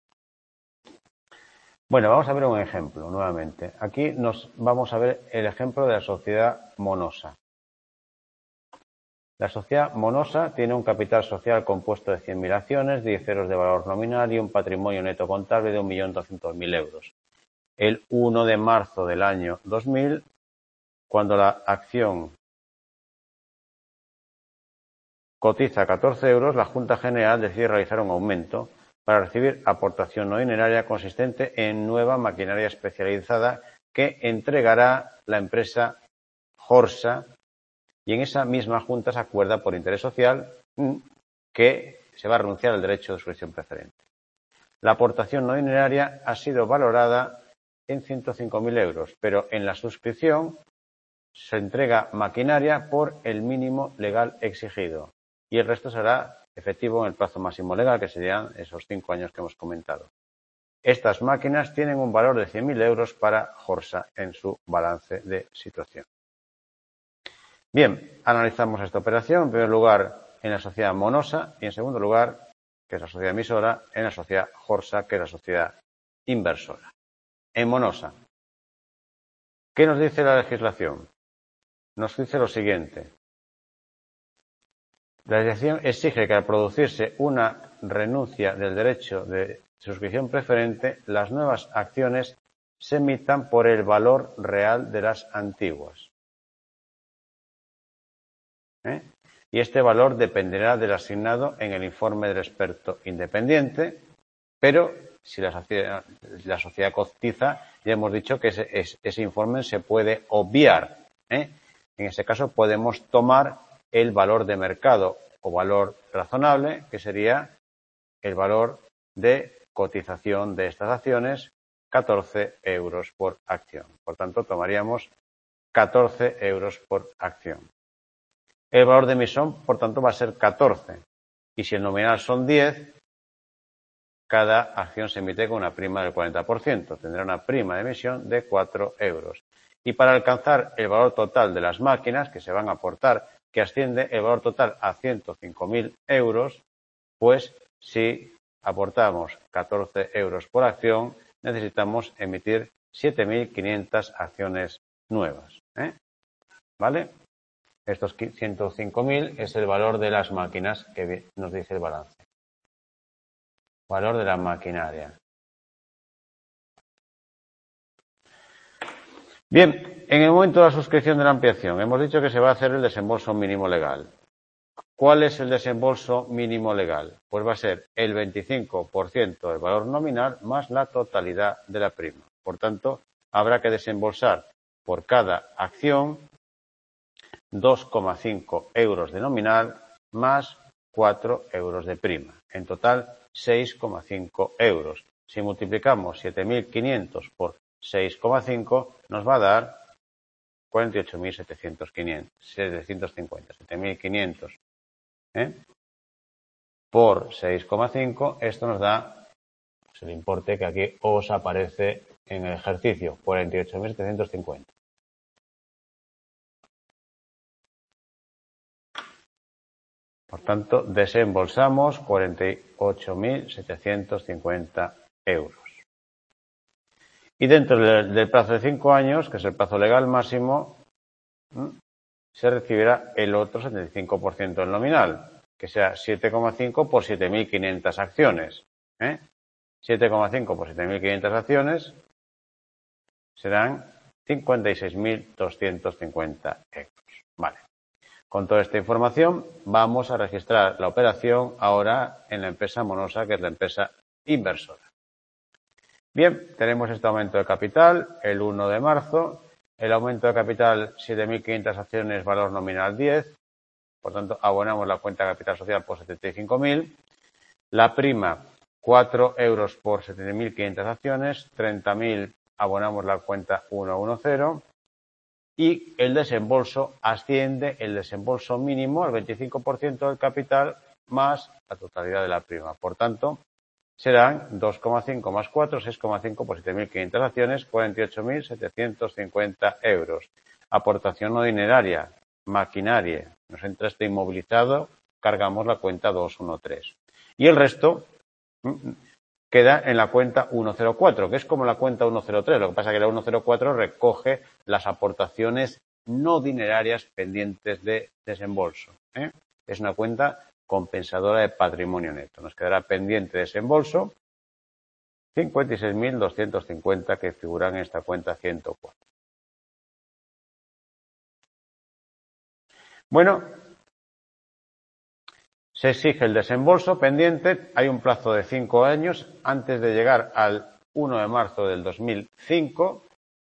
Bueno, vamos a ver un ejemplo nuevamente. Aquí nos vamos a ver el ejemplo de la sociedad Monosa. La sociedad Monosa tiene un capital social compuesto de cien mil acciones, diez euros de valor nominal y un patrimonio neto contable de un millón doscientos mil euros. El uno de marzo del año dos mil, cuando la acción cotiza catorce euros, la Junta General decide realizar un aumento para recibir aportación no dineraria consistente en nueva maquinaria especializada que entregará la empresa Jorsa, y en esa misma Junta se acuerda por interés social que se va a renunciar al derecho de suscripción preferente. La aportación no dineraria ha sido valorada en ciento cinco mil euros, pero en la suscripción se entrega maquinaria por el mínimo legal exigido y el resto será efectivo en el plazo máximo legal, que serían esos cinco años que hemos comentado. Estas máquinas tienen un valor de cien mil euros para Jorsa en su balance de situación. Bien, analizamos esta operación, en primer lugar en la sociedad Monosa y en segundo lugar, que es la sociedad emisora, en la sociedad Jorsa, que es la sociedad inversora. En Monosa, ¿qué nos dice la legislación? Nos dice lo siguiente. La legislación exige que al producirse una renuncia del derecho de suscripción preferente, las nuevas acciones se emitan por el valor real de las antiguas. ¿Eh? Y este valor dependerá del asignado en el informe del experto independiente, pero si la sociedad, la sociedad cotiza, ya hemos dicho que ese, ese informe se puede obviar. ¿eh? En ese caso podemos tomar el valor de mercado o valor razonable, que sería el valor de cotización de estas acciones, catorce euros por acción. Por tanto, tomaríamos catorce euros por acción. El valor de emisión, por tanto, va a ser catorce. Y si el nominal son diez, cada acción se emite con una prima del cuarenta por ciento. Tendrá una prima de emisión de cuatro euros. Y para alcanzar el valor total de las máquinas que se van a aportar, que asciende el valor total a ciento cinco mil euros, pues si aportamos catorce euros por acción, necesitamos emitir siete mil quinientas acciones nuevas. ¿eh? ¿Vale? Estos ciento cinco mil es el valor de las máquinas que nos dice el balance. Valor de la maquinaria. Bien, en el momento de la suscripción de la ampliación, hemos dicho que se va a hacer el desembolso mínimo legal. ¿Cuál es el desembolso mínimo legal? Pues va a ser el veinticinco por ciento del valor nominal más la totalidad de la prima. Por tanto, habrá que desembolsar por cada acción dos coma cinco euros de nominal más cuatro euros de prima. En total, seis coma cinco euros. Si multiplicamos siete mil quinientos por seis coma cinco, nos va a dar cuarenta y ocho mil setecientos cincuenta. siete mil quinientos ¿eh? por seis coma cinco, esto nos da pues, el importe que aquí os aparece en el ejercicio, cuarenta y ocho mil setecientos cincuenta. Por tanto, desembolsamos cuarenta y ocho mil setecientos cincuenta euros. Y dentro del plazo de cinco años, que es el plazo legal máximo, se recibirá el otro setenta y cinco por ciento del nominal, que sea siete coma cinco por siete mil quinientas acciones. ¿eh? siete coma cinco por siete mil quinientas acciones serán cincuenta y seis mil doscientos cincuenta euros. Vale. Con toda esta información vamos a registrar la operación ahora en la empresa Monosa, que es la empresa inversora. Bien, tenemos este aumento de capital el uno de marzo. El aumento de capital siete mil quinientas acciones, valor nominal diez. Por tanto, abonamos la cuenta de capital social por setenta y cinco mil. La prima, cuatro euros por setenta mil quinientas acciones. treinta mil abonamos la cuenta ciento diez. Y el desembolso asciende el desembolso mínimo al veinticinco por ciento del capital más la totalidad de la prima. Por tanto, serán dos coma cinco más cuatro, seis coma cinco por siete mil quinientas acciones, cuarenta y ocho mil setecientos cincuenta euros. Aportación no dineraria, maquinaria. Nos entra este inmovilizado, cargamos la cuenta doscientos trece. Y el resto queda en la cuenta ciento cuatro, que es como la cuenta ciento tres. Lo que pasa es que la ciento cuatro recoge las aportaciones no dinerarias pendientes de desembolso, ¿eh? Es una cuenta compensadora de patrimonio neto. Nos quedará pendiente de desembolso cincuenta y seis mil doscientos cincuenta que figuran en esta cuenta ciento cuatro. Bueno, se exige el desembolso pendiente. Hay un plazo de cinco años antes de llegar al uno de marzo del dos mil cinco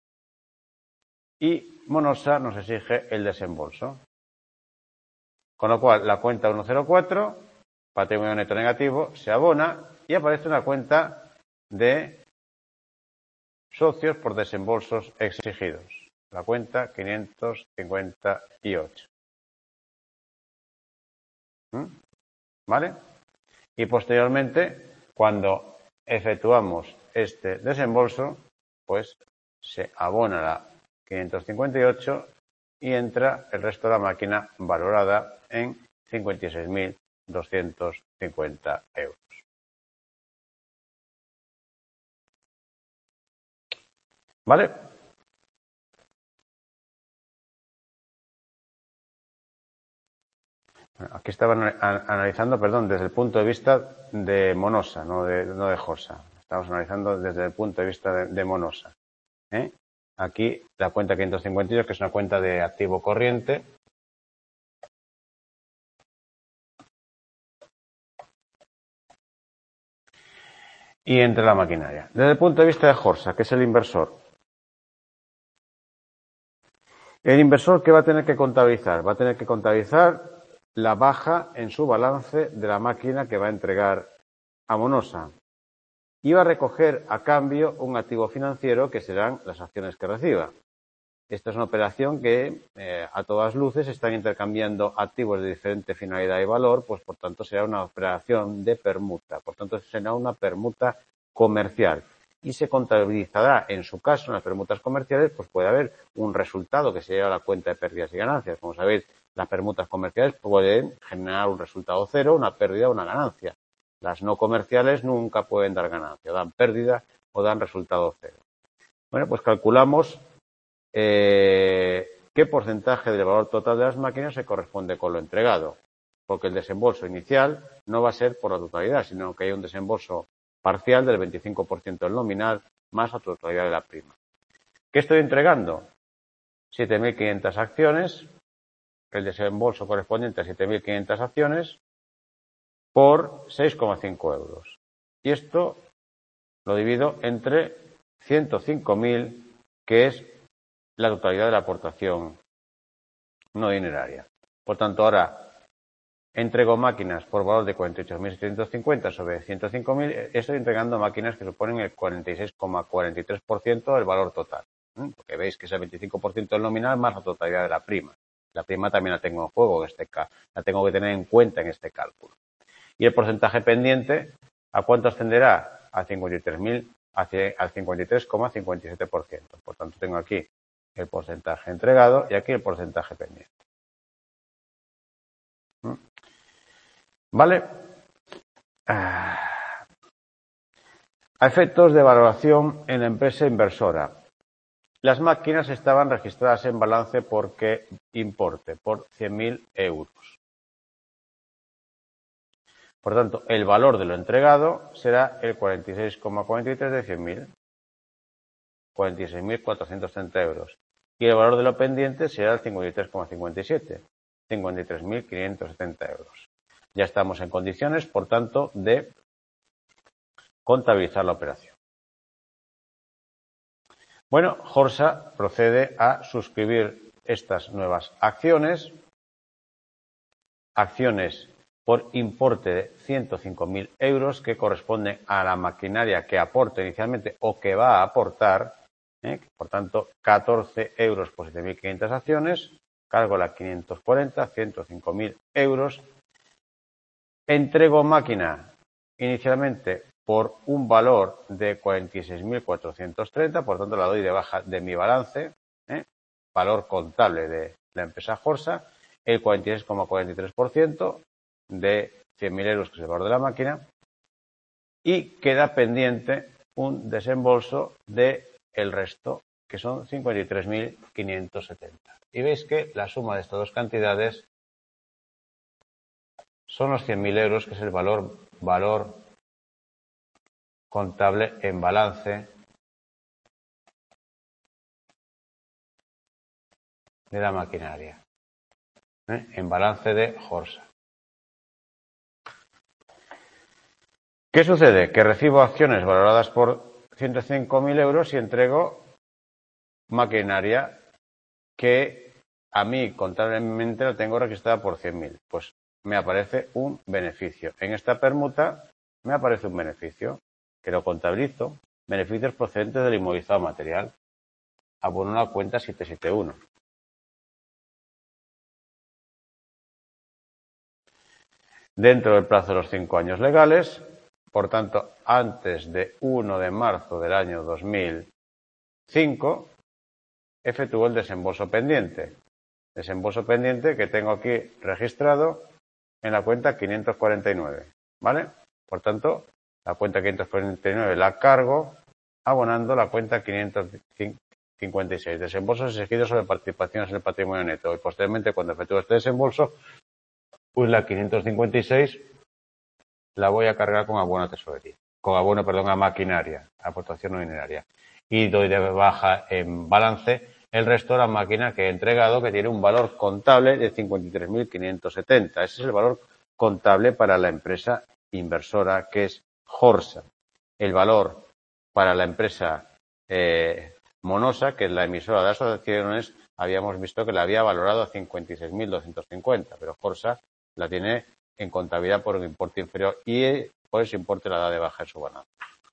y Monosa nos exige el desembolso. Con lo cual, la cuenta ciento cuatro, patrimonio neto negativo, se abona y aparece una cuenta de socios por desembolsos exigidos. La cuenta quinientos cincuenta y ocho. ¿Mm? ¿Vale? Y posteriormente, cuando efectuamos este desembolso, pues se abona la quinientos cincuenta y ocho y entra el resto de la máquina valorada en cincuenta y seis mil doscientos cincuenta euros. ¿Vale? Aquí estaban analizando, perdón, desde el punto de vista de Monosa, no de, no de Jorsa. Estamos analizando desde el punto de vista de, de Monosa. ¿eh? Aquí la cuenta quinientos cincuenta y dos, que es una cuenta de activo corriente. Y entra la maquinaria. Desde el punto de vista de Jorsa, que es el inversor. El inversor, ¿qué va a tener que contabilizar? Va a tener que contabilizar la baja en su balance de la máquina que va a entregar a Monosa. Y va a recoger a cambio un activo financiero que serán las acciones que reciba. Esta es una operación que eh, a todas luces están intercambiando activos de diferente finalidad y valor, pues por tanto será una operación de permuta, por tanto será una permuta comercial. Y se contabilizará, en su caso, en las permutas comerciales, pues puede haber un resultado que se lleva a la cuenta de pérdidas y ganancias. Como sabéis, las permutas comerciales pueden generar un resultado cero, una pérdida o una ganancia. Las no comerciales nunca pueden dar ganancia, dan pérdida o dan resultado cero. Bueno, pues calculamos eh, qué porcentaje del valor total de las máquinas se corresponde con lo entregado, porque el desembolso inicial no va a ser por la totalidad, sino que hay un desembolso parcial del veinticinco por ciento del nominal más la totalidad de la prima. ¿Qué estoy entregando? siete mil quinientas acciones, el desembolso correspondiente a siete mil quinientas acciones por seis coma cinco euros. Y esto lo divido entre ciento cinco mil, que es la totalidad de la aportación no dineraria. Por tanto, ahora entrego máquinas por valor de cuarenta y ocho mil setecientos cincuenta sobre ciento cinco mil. Estoy entregando máquinas que suponen el cuarenta y seis coma cuarenta y tres por ciento del valor total. ¿eh? Porque veis que es el veinticinco por ciento del nominal más la totalidad de la prima. La prima también la tengo en juego, en este ca- la tengo que tener en cuenta en este cálculo. Y el porcentaje pendiente, ¿a cuánto ascenderá? A cincuenta y tres mil, al cincuenta y tres coma cincuenta y siete por ciento. Por tanto, tengo aquí el porcentaje entregado y aquí el porcentaje pendiente. ¿Vale? A efectos de valoración en la empresa inversora. Las máquinas estaban registradas en balance por qué importe, por cien mil euros. Por tanto, el valor de lo entregado será el cuarenta y seis coma cuarenta y tres de cien mil. cuarenta y seis mil cuatrocientos treinta euros. Y el valor de lo pendiente será el cincuenta y tres coma cincuenta y siete. cincuenta y tres mil quinientos setenta euros. Ya estamos en condiciones, por tanto, de contabilizar la operación. Bueno, Jorsa procede a suscribir estas nuevas acciones, acciones por importe de ciento cinco mil euros que corresponden a la maquinaria que aporte inicialmente o que va a aportar, ¿eh? Por tanto, catorce euros por siete mil quinientas acciones, cargo la quinientos cuarenta, ciento cinco mil euros. Entrego máquina inicialmente por un valor de cuarenta y seis mil cuatrocientos treinta, por tanto la doy de baja de mi balance, ¿eh? Valor contable de la empresa Jorsa, el cuarenta y seis coma cuarenta y tres por ciento, de cien mil euros, que es el valor de la máquina, y queda pendiente un desembolso de el resto, que son cincuenta y tres mil quinientos setenta. Y veis que la suma de estas dos cantidades son los cien mil euros, que es el valor, valor contable en balance de la maquinaria, ¿eh? En balance de Jorsa. ¿Qué sucede? Que recibo acciones valoradas por ciento cinco mil euros y entrego maquinaria que a mí contablemente la tengo registrada por cien mil. Pues me aparece un beneficio. En esta permuta me aparece un beneficio que lo contabilizo. Beneficios procedentes del inmovilizado material. Abono a la cuenta siete siete uno. Dentro del plazo de los cinco años legales, por tanto, antes de uno de marzo del año dos mil cinco, efectuó el desembolso pendiente. Desembolso pendiente que tengo aquí registrado en la cuenta quinientos cuarenta y nueve, ¿vale? Por tanto, la cuenta quinientos cuarenta y nueve la cargo abonando la cuenta quinientos cincuenta y seis. Desembolsos exigidos sobre participaciones en el patrimonio neto. Y posteriormente, cuando efectúe este desembolso, pues la quinientos cincuenta y seis la voy a cargar con abono a tesorería, con abono, perdón, a maquinaria, aportación no mineraria. Y doy de baja en balance el resto de la máquina que he entregado, que tiene un valor contable de cincuenta y tres mil quinientos setenta. Ese es el valor contable para la empresa inversora, que es Jorsa. El valor para la empresa eh, Monosa, que es la emisora de asociaciones, habíamos visto que la había valorado a cincuenta y seis mil doscientos cincuenta, pero Jorsa la tiene en contabilidad por un importe inferior y por ese importe la da de baja en su balance.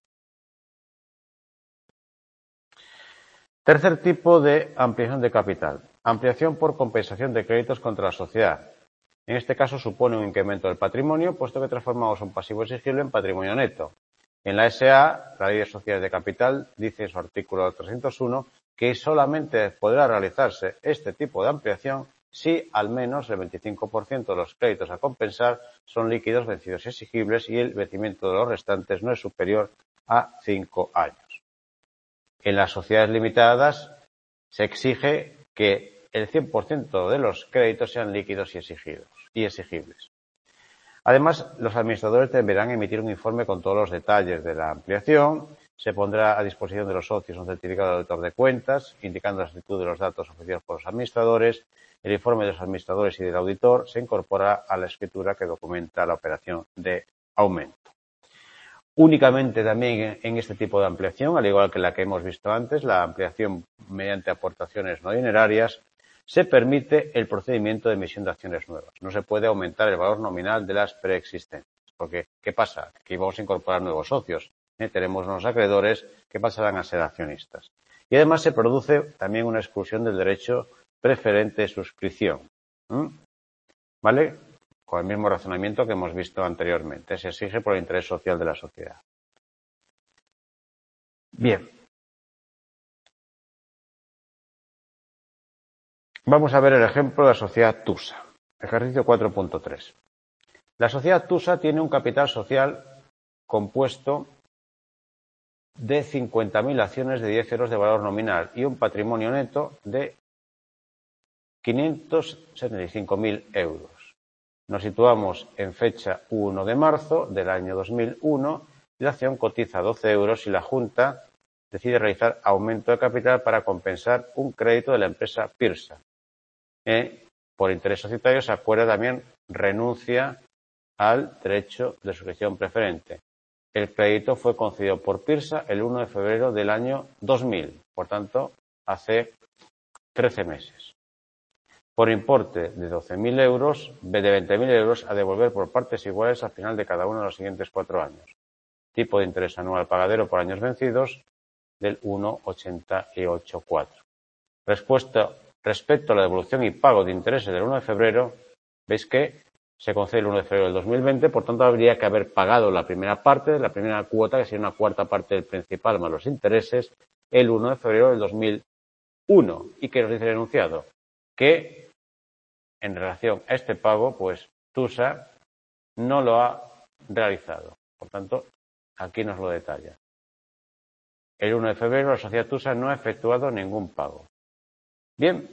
Tercer tipo de ampliación de capital. Ampliación por compensación de créditos contra la sociedad. En este caso supone un incremento del patrimonio, puesto que transformamos un pasivo exigible en patrimonio neto. En la S A, la Ley de Sociedades de Capital, dice en su artículo trescientos uno que solamente podrá realizarse este tipo de ampliación si al menos el veinticinco por ciento de los créditos a compensar son líquidos vencidos y exigibles y el vencimiento de los restantes no es superior a cinco años. En las sociedades limitadas se exige que el cien por ciento de los créditos sean líquidos y exigidos y exigibles. Además, los administradores deberán emitir un informe con todos los detalles de la ampliación. Se pondrá a disposición de los socios un certificado de auditor de cuentas, indicando la exactitud de los datos ofrecidos por los administradores. El informe de los administradores y del auditor se incorpora a la escritura que documenta la operación de aumento. Únicamente también en este tipo de ampliación, al igual que la que hemos visto antes, la ampliación mediante aportaciones no dinerarias, se permite el procedimiento de emisión de acciones nuevas. No se puede aumentar el valor nominal de las preexistentes. Porque, ¿qué pasa? Que vamos a incorporar nuevos socios. ¿eh? Tenemos unos acreedores que pasarán a ser accionistas. Y además se produce también una exclusión del derecho preferente de suscripción. ¿Mm? ¿Vale? Con el mismo razonamiento que hemos visto anteriormente. Se exige por el interés social de la sociedad. Bien. Vamos a ver el ejemplo de la sociedad TUSA. Ejercicio cuatro punto tres. La sociedad TUSA tiene un capital social compuesto de cincuenta mil acciones de diez euros de valor nominal y un patrimonio neto de quinientos setenta y cinco mil euros. Nos situamos en fecha uno de marzo del año dos mil uno y la acción cotiza doce euros y la Junta decide realizar aumento de capital para compensar un crédito de la empresa PIRSA. Eh, por interés societario se acuerda también renuncia al derecho de suscripción preferente. El crédito fue concedido por PIRSA el uno de febrero del año dos mil, por tanto, hace trece meses. Por importe de doce mil euros, de veinte mil euros a devolver por partes iguales al final de cada uno de los siguientes cuatro años. Tipo de interés anual pagadero por años vencidos del uno coma ochenta y ocho cuatro. Respuesta respecto a la devolución y pago de intereses del uno de febrero, veis que se concede el uno de febrero del dos mil veinte, por tanto habría que haber pagado la primera parte, la primera cuota, que sería una cuarta parte del principal más los intereses, el uno de febrero del dos mil uno. ¿Y qué nos dice el enunciado? Que en relación a este pago, pues TUSA no lo ha realizado. Por tanto, aquí nos lo detalla. El uno de febrero la sociedad TUSA no ha efectuado ningún pago. Bien.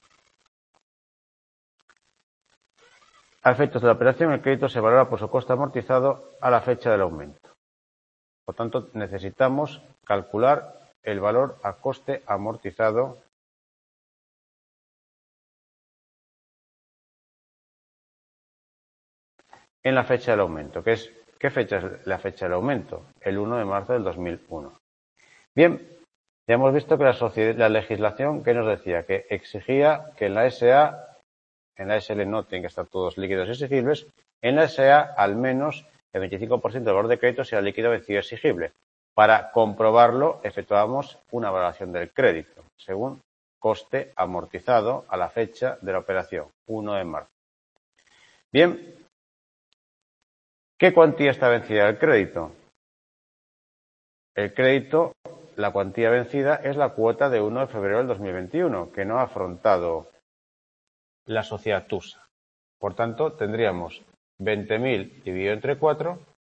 A efectos de la operación, el crédito se valora por su coste amortizado a la fecha del aumento. Por tanto, necesitamos calcular el valor a coste amortizado en la fecha del aumento. ¿Qué es, qué fecha es la fecha del aumento? El uno de marzo del dos mil uno. Bien, ya hemos visto que la, sociedad, la legislación que nos decía que exigía que en la S A, en la S L no tienen que estar todos líquidos exigibles, en la S A al menos el veinticinco por ciento del valor de crédito sea líquido vencido exigible. Para comprobarlo, efectuamos una valoración del crédito, según coste amortizado a la fecha de la operación, uno de marzo. Bien, ¿qué cuantía está vencida el crédito? El crédito, la cuantía vencida, es la cuota de uno de febrero del dos mil veintiuno, que no ha afrontado la sociedad TUSA. Por tanto, tendríamos veinte mil dividido entre cuatro,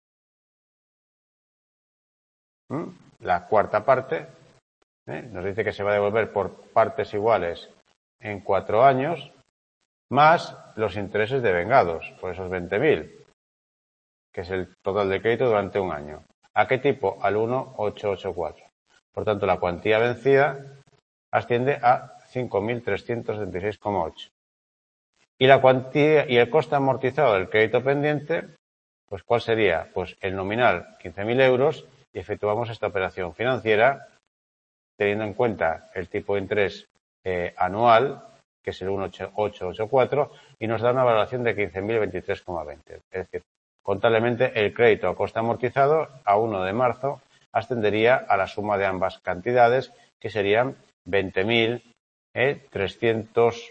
¿Mm? la cuarta parte, ¿eh? nos dice que se va a devolver por partes iguales en cuatro años, más los intereses devengados por esos veinte mil, que es el total de crédito durante un año. ¿A qué tipo? Al uno coma ochocientos ochenta y cuatro. Por tanto, la cuantía vencida asciende a cinco mil trescientos setenta y seis coma ocho. Y la cuantía y el coste amortizado del crédito pendiente, pues ¿cuál sería? Pues el nominal, quince mil euros, y efectuamos esta operación financiera teniendo en cuenta el tipo de interés eh, anual, que es el uno coma ochocientos ochenta y cuatro, y nos da una valoración de quince mil veintitrés coma veinte. Es decir, contablemente el crédito a coste amortizado a uno de marzo ascendería a la suma de ambas cantidades, que serían veinte mil trescientos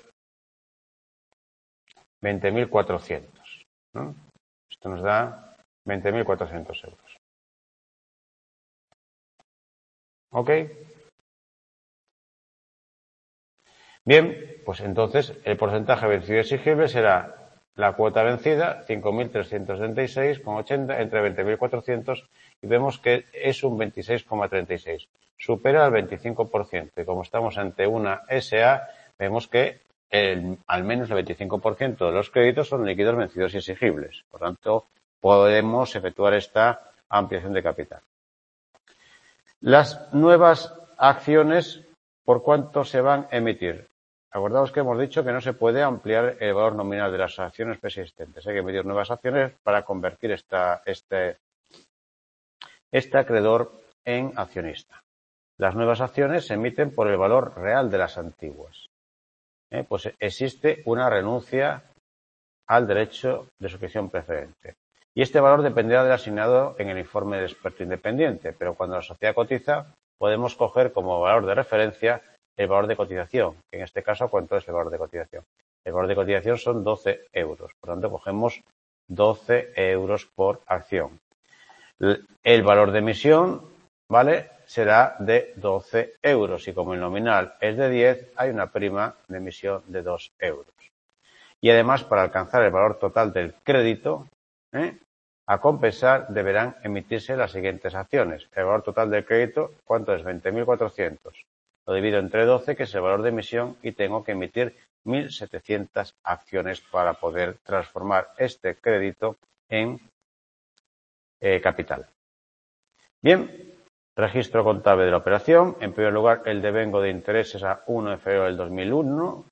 veinte mil cuatrocientos, ¿no? Esto nos da veinte mil cuatrocientos euros. ¿Ok? Bien, pues entonces el porcentaje vencido exigible será la cuota vencida, cinco mil trescientos setenta y seis coma ochenta entre veinte mil cuatrocientos, y vemos que es un veintiséis coma treinta y seis. Supera el veinticinco por ciento, y como estamos ante una S A, vemos que el, al menos el veinticinco por ciento de los créditos son líquidos vencidos y exigibles. Por tanto, podemos efectuar esta ampliación de capital. Las nuevas acciones, ¿por cuánto se van a emitir? Acordaos que hemos dicho que no se puede ampliar el valor nominal de las acciones preexistentes. Hay que emitir nuevas acciones para convertir esta, este, este acreedor en accionista. Las nuevas acciones se emiten por el valor real de las antiguas. ¿Eh? Pues existe una renuncia al derecho de suscripción preferente. Y este valor dependerá del asignado en el informe de experto independiente, pero cuando la sociedad cotiza podemos coger como valor de referencia el valor de cotización, que en este caso, ¿cuánto es el valor de cotización? El valor de cotización son doce euros, por lo tanto cogemos doce euros por acción. El valor de emisión, ¿vale?, será de doce euros y como el nominal es de diez, hay una prima de emisión de dos euros. Y además, para alcanzar el valor total del crédito, ¿eh?, a compensar, deberán emitirse las siguientes acciones. El valor total del crédito, ¿cuánto es? veinte mil cuatrocientos. Lo divido entre doce, que es el valor de emisión, y tengo que emitir mil setecientas acciones para poder transformar este crédito en eh, capital. Bien, registro contable de la operación. En primer lugar, el devengo de intereses a uno de febrero del dos mil uno.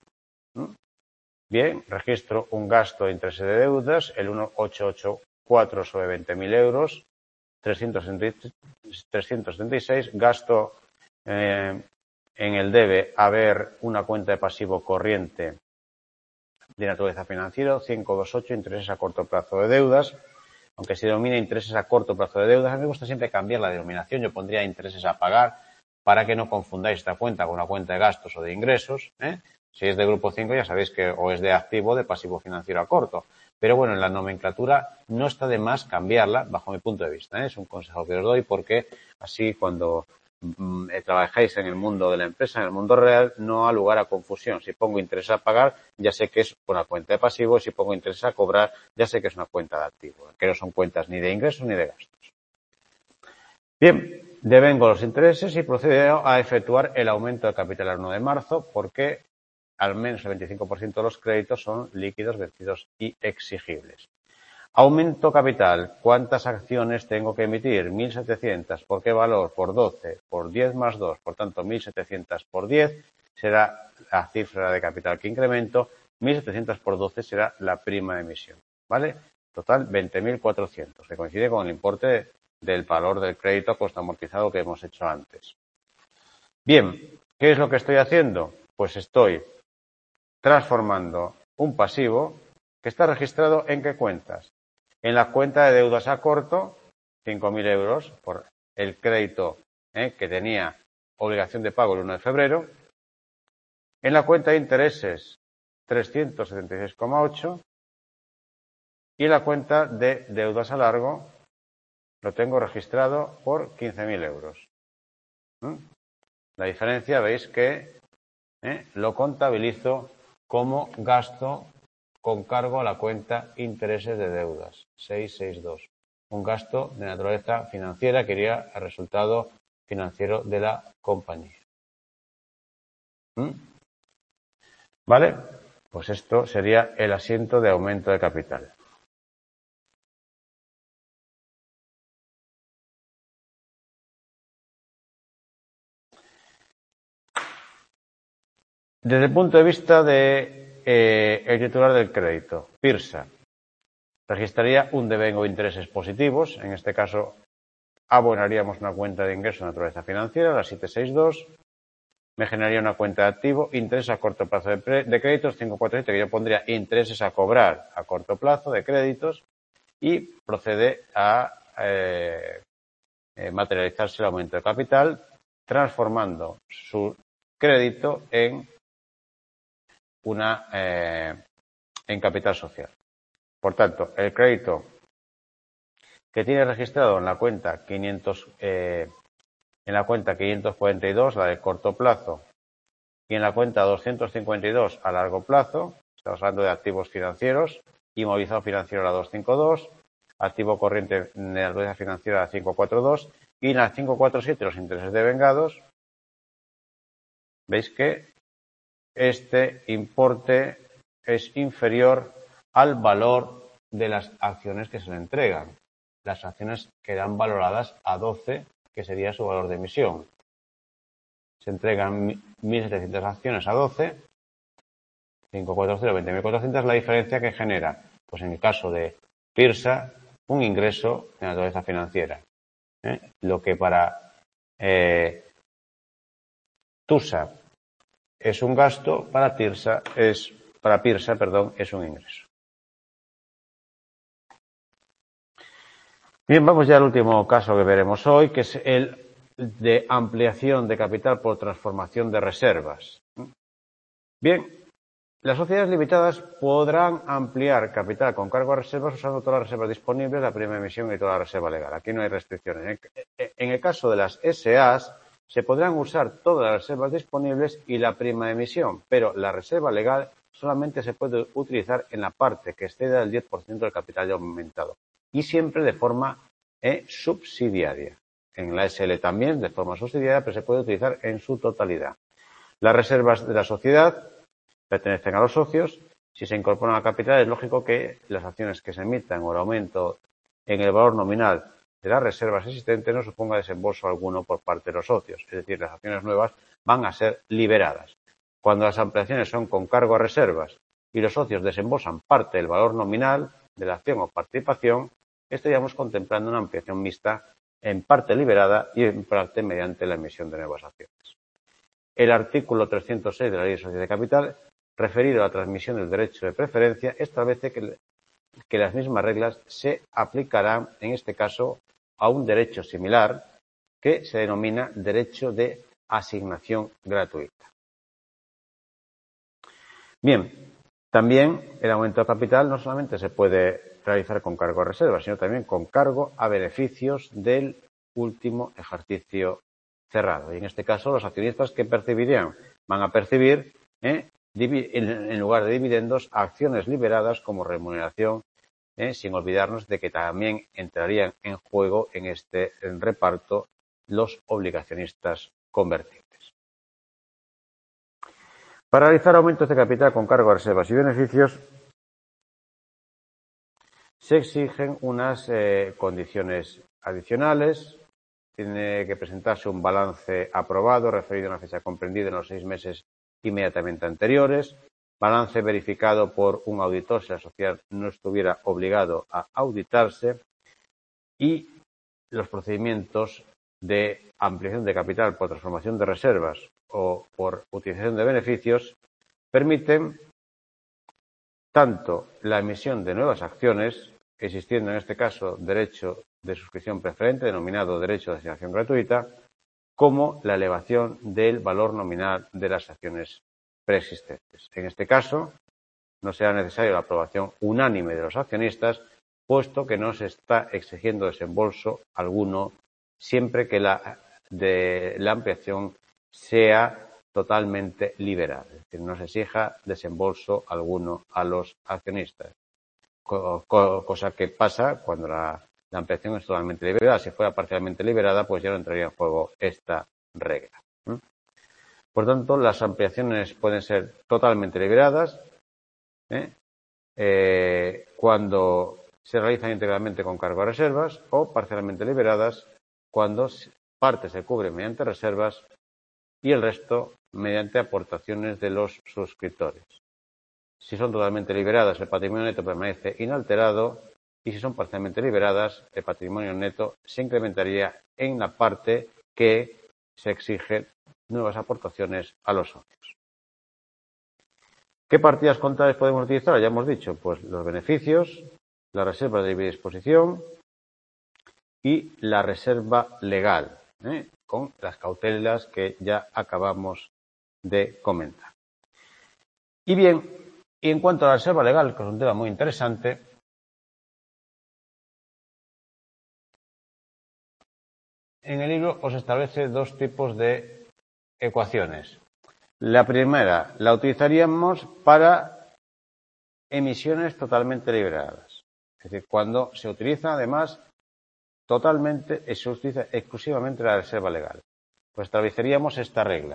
Bien, registro un gasto de intereses de deudas, el uno coma ochocientos ochenta y cuatro sobre veinte mil euros, trescientos setenta y seis. Gasto eh, en el debe haber una cuenta de pasivo corriente de naturaleza financiera, cinco coma veintiocho, intereses a corto plazo de deudas. Aunque se denomina intereses a corto plazo de deudas, a mí me gusta siempre cambiar la denominación. Yo pondría intereses a pagar para que no confundáis esta cuenta con una cuenta de gastos o de ingresos, ¿eh? Si es de grupo cinco ya sabéis que o es de activo o de pasivo financiero a corto. Pero bueno, en la nomenclatura no está de más cambiarla bajo mi punto de vista, ¿eh? Es un consejo que os doy porque así cuando mm, eh, trabajáis en el mundo de la empresa, en el mundo real, no ha lugar a confusión. Si pongo interés a pagar, ya sé que es una cuenta de pasivo, y si pongo interés a cobrar, ya sé que es una cuenta de activo, que no son cuentas ni de ingresos ni de gastos. Bien, devengo los intereses y procedo a efectuar el aumento de capital al uno de marzo, porque al menos el veinticinco por ciento de los créditos son líquidos, vencidos y exigibles. Aumento capital. ¿Cuántas acciones tengo que emitir? mil setecientas. ¿Por qué valor? Por doce. Por diez más dos. Por tanto, mil setecientas por diez será la cifra de capital que incremento. mil setecientas por doce será la prima de emisión. ¿Vale? Total, veinte mil cuatrocientos, que coincide con el importe del valor del crédito a costo amortizado que hemos hecho antes. Bien, ¿qué es lo que estoy haciendo? Pues estoy transformando un pasivo que está registrado ¿en qué cuentas? En la cuenta de deudas a corto, cinco mil euros por el crédito ¿eh? que tenía obligación de pago el uno de febrero. En la cuenta de intereses, trescientos setenta y seis coma ocho. Y en la cuenta de deudas a largo, lo tengo registrado por quince mil euros. ¿Mm? La diferencia, veis que ¿eh? lo contabilizo como gasto con cargo a la cuenta intereses de deudas, seiscientos sesenta y dos. Un gasto de naturaleza financiera que iría al resultado financiero de la compañía. ¿Mm? ¿Vale? Pues esto sería el asiento de aumento de capital. Desde el punto de vista de eh, el titular del crédito, PIRSA, registraría un devengo de intereses positivos. En este caso, abonaríamos una cuenta de ingreso de naturaleza financiera, la setecientos sesenta y dos. Me generaría una cuenta de activo, interés a corto plazo de, pre, de créditos, cinco cuatro siete, que yo pondría intereses a cobrar a corto plazo de créditos, y procede a eh, eh, materializarse el aumento de capital, transformando su crédito en una eh, en capital social. Por tanto, el crédito que tiene registrado en la cuenta quinientos eh, en la cuenta quinientos cuarenta y dos, la de corto plazo, y en la cuenta doscientos cincuenta y dos a largo plazo, estamos hablando de activos financieros, inmovilizado financiero la doscientos cincuenta y dos, activo corriente de naturaleza financiera la quinientos cuarenta y dos, y en la quinientos cuarenta y siete los intereses devengados. Veis que este importe es inferior al valor de las acciones que se le entregan. Las acciones quedan valoradas a doce, que sería su valor de emisión. Se entregan mil setecientas acciones a doce, quinientos cuarenta y cero, veinte mil cuatrocientos, la diferencia que genera, pues en el caso de PIRSA, un ingreso de naturaleza financiera. ¿eh? Lo que para eh, TUSA es un gasto, para TIRSA es, para PIRSA, perdón, es un ingreso. Bien, vamos ya al último caso que veremos hoy, que es el de ampliación de capital por transformación de reservas. Bien, las sociedades limitadas podrán ampliar capital con cargo a reservas usando todas las reservas disponibles, la prima emisión y toda la reserva legal. Aquí no hay restricciones. En el caso de las S A's, se podrán usar todas las reservas disponibles y la prima de emisión, pero la reserva legal solamente se puede utilizar en la parte que exceda el diez por ciento del capital ya aumentado, y siempre de forma eh, subsidiaria. En la S L también de forma subsidiaria, pero se puede utilizar en su totalidad. Las reservas de la sociedad pertenecen a los socios. Si se incorporan al capital, es lógico que las acciones que se emitan o el aumento en el valor nominal de las reservas existentes no suponga desembolso alguno por parte de los socios. Es decir, las acciones nuevas van a ser liberadas. Cuando las ampliaciones son con cargo a reservas y los socios desembolsan parte del valor nominal de la acción o participación, estaríamos contemplando una ampliación mixta en parte liberada y en parte mediante la emisión de nuevas acciones. El artículo trescientos seis de la Ley de Sociedades de Capital, referido a la transmisión del derecho de preferencia, establece que, que las mismas reglas se aplicarán, en este caso, a un derecho similar que se denomina derecho de asignación gratuita. Bien, también el aumento de capital no solamente se puede realizar con cargo a reservas, sino también con cargo a beneficios del último ejercicio cerrado. Y en este caso, los accionistas que percibirían van a percibir, ¿eh? en lugar de dividendos, acciones liberadas como remuneración, ¿eh? sin olvidarnos de que también entrarían en juego en este en reparto los obligacionistas convertibles. Para realizar aumentos de capital con cargo a reservas y beneficios, se exigen unas eh, condiciones adicionales. Tiene que presentarse un balance aprobado referido a una fecha comprendida en los seis meses inmediatamente anteriores, balance verificado por un auditor si la sociedad no estuviera obligado a auditarse, y los procedimientos de ampliación de capital por transformación de reservas o por utilización de beneficios permiten tanto la emisión de nuevas acciones, existiendo en este caso derecho de suscripción preferente, denominado derecho de asignación gratuita, como la elevación del valor nominal de las acciones preexistentes. En este caso, no será necesaria la aprobación unánime de los accionistas, puesto que no se está exigiendo desembolso alguno siempre que la, de, la ampliación sea totalmente liberada. Es decir, no se exija desembolso alguno a los accionistas, co co cosa que pasa cuando la, la ampliación es totalmente liberada. Si fuera parcialmente liberada, pues ya no entraría en juego esta regla. ¿Mm? Por tanto, las ampliaciones pueden ser totalmente liberadas, ¿eh? Eh, cuando se realizan integralmente con cargo a reservas, o parcialmente liberadas cuando parte se cubre mediante reservas y el resto mediante aportaciones de los suscriptores. Si son totalmente liberadas, el patrimonio neto permanece inalterado, y si son parcialmente liberadas, el patrimonio neto se incrementaría en la parte que se exige nuevas aportaciones a los socios. ¿Qué partidas contables podemos utilizar? Ya hemos dicho, pues los beneficios, la reserva de libre disposición y la reserva legal, ¿eh? con las cautelas que ya acabamos de comentar. Y bien, y en cuanto a la reserva legal, que es un tema muy interesante, en el libro os establece dos tipos de ecuaciones. La primera la utilizaríamos para emisiones totalmente liberadas. Es decir, cuando se utiliza además totalmente, se utiliza exclusivamente la reserva legal. Pues estableceríamos esta regla.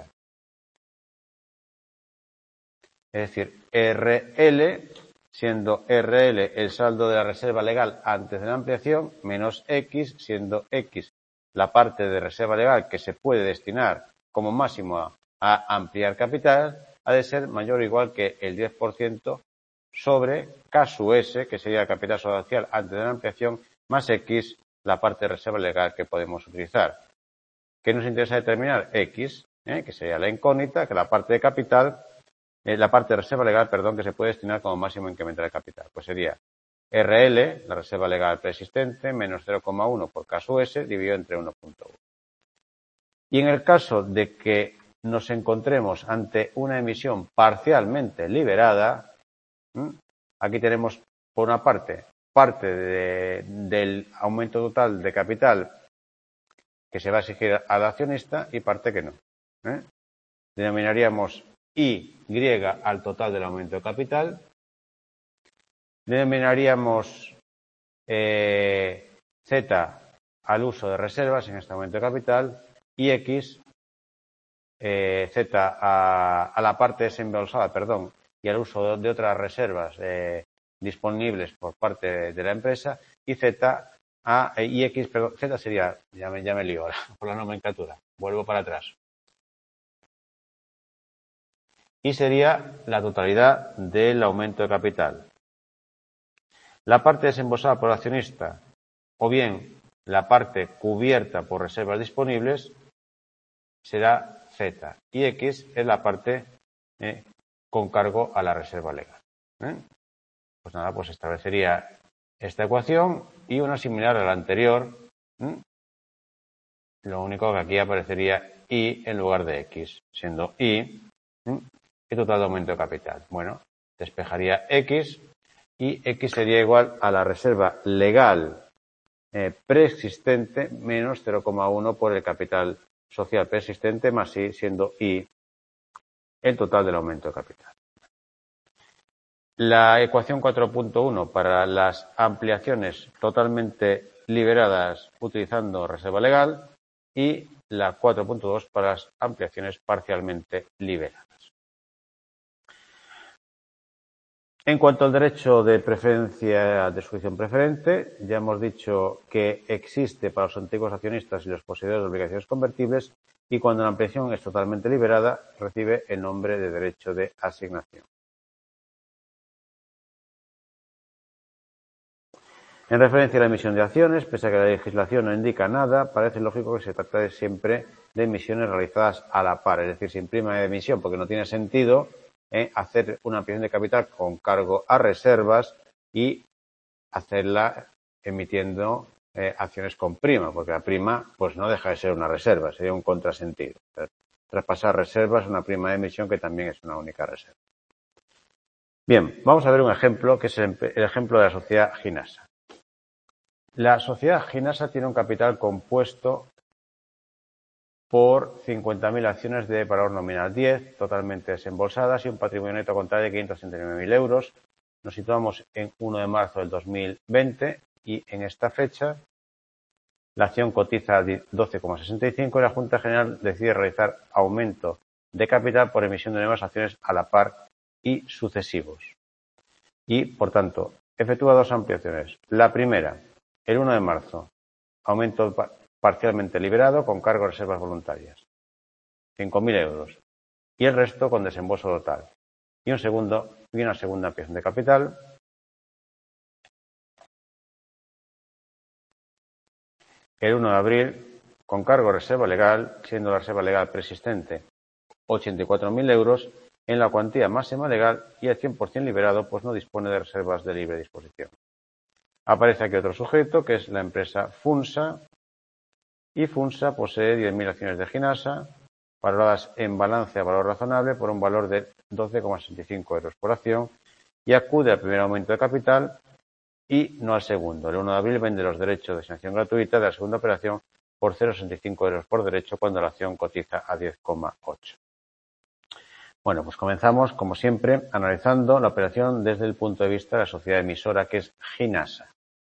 Es decir, R L, siendo R L el saldo de la reserva legal antes de la ampliación, menos X, siendo X la parte de reserva legal que se puede destinar como máximo a, a ampliar capital, ha de ser mayor o igual que el diez por ciento sobre K sub S, que sería el capital social antes de la ampliación, más X, la parte de reserva legal que podemos utilizar. ¿Qué nos interesa determinar? X, ¿eh? que sería la incógnita, que la parte de capital, eh, la parte de reserva legal, perdón, que se puede destinar como máximo incrementar el capital. Pues sería R L, la reserva legal preexistente, menos cero coma uno por K sub S, dividido entre uno punto uno. Y en el caso de que nos encontremos ante una emisión parcialmente liberada, ¿m? aquí tenemos, por una parte, parte de, del aumento total de capital que se va a exigir al accionista y parte que no. ¿eh? Denominaríamos Y al total del aumento de capital. Denominaríamos eh, Z al uso de reservas en este aumento de capital y X, eh, Z a, a la parte desembolsada, perdón, y al uso de otras reservas eh, disponibles por parte de, de la empresa, y Z a, eh, y X, perdón, Z sería, ya me, ya me lío ahora por la nomenclatura, vuelvo para atrás. Y sería la totalidad del aumento de capital. La parte desembolsada por el accionista, o bien la parte cubierta por reservas disponibles, será Z. Y X es la parte eh, con cargo a la reserva legal. ¿eh? Pues nada, pues establecería esta ecuación y una similar a la anterior. ¿eh? Lo único que aquí aparecería Y en lugar de X, siendo Y ¿eh? el total de aumento de capital. Bueno, despejaría X y X sería igual a la reserva legal eh, preexistente menos cero coma uno por el capital social persistente más I, siendo I el total del aumento de capital. La ecuación cuatro punto uno para las ampliaciones totalmente liberadas utilizando reserva legal y la cuatro punto dos para las ampliaciones parcialmente liberadas. En cuanto al derecho de preferencia de suscripción preferente, ya hemos dicho que existe para los antiguos accionistas y los poseedores de obligaciones convertibles y cuando la ampliación es totalmente liberada recibe el nombre de derecho de asignación. En referencia a la emisión de acciones, pese a que la legislación no indica nada, parece lógico que se trate siempre de emisiones realizadas a la par, es decir, sin prima de emisión, porque no tiene sentido eh, hacer una ampliación de capital con cargo a reservas y hacerla emitiendo eh, acciones con prima, porque la prima pues no deja de ser una reserva, sería un contrasentido. Traspasar reservas a una prima de emisión que también es una única reserva. Bien, vamos a ver un ejemplo, que es el, el ejemplo de la sociedad Ginasa. La sociedad Ginasa tiene un capital compuesto por cincuenta mil acciones de valor nominal diez, totalmente desembolsadas, y un patrimonio neto contable de quinientos treinta y nueve mil euros. Nos situamos en uno de marzo del dos mil veinte y en esta fecha la acción cotiza a doce coma sesenta y cinco y la Junta General decide realizar aumento de capital por emisión de nuevas acciones a la par y sucesivos. Y, por tanto, efectúa dos ampliaciones. La primera, el uno de marzo, aumento parcialmente liberado con cargo a reservas voluntarias, cinco mil euros, y el resto con desembolso total. Y un segundo, y una segunda ampliación de capital, el uno de abril, con cargo a reserva legal, siendo la reserva legal persistente ochenta y cuatro mil euros, en la cuantía máxima legal y el cien por cien liberado, pues no dispone de reservas de libre disposición. Aparece aquí otro sujeto, que es la empresa Funsa, y Funsa posee diez mil acciones de Ginasa, valoradas en balance a valor razonable por un valor de doce coma sesenta y cinco euros por acción, y acude al primer aumento de capital y no al segundo. El uno de abril vende los derechos de asignación gratuita de la segunda operación por cero coma sesenta y cinco euros por derecho cuando la acción cotiza a diez coma ocho. Bueno, pues comenzamos, como siempre, analizando la operación desde el punto de vista de la sociedad emisora, que es Ginasa.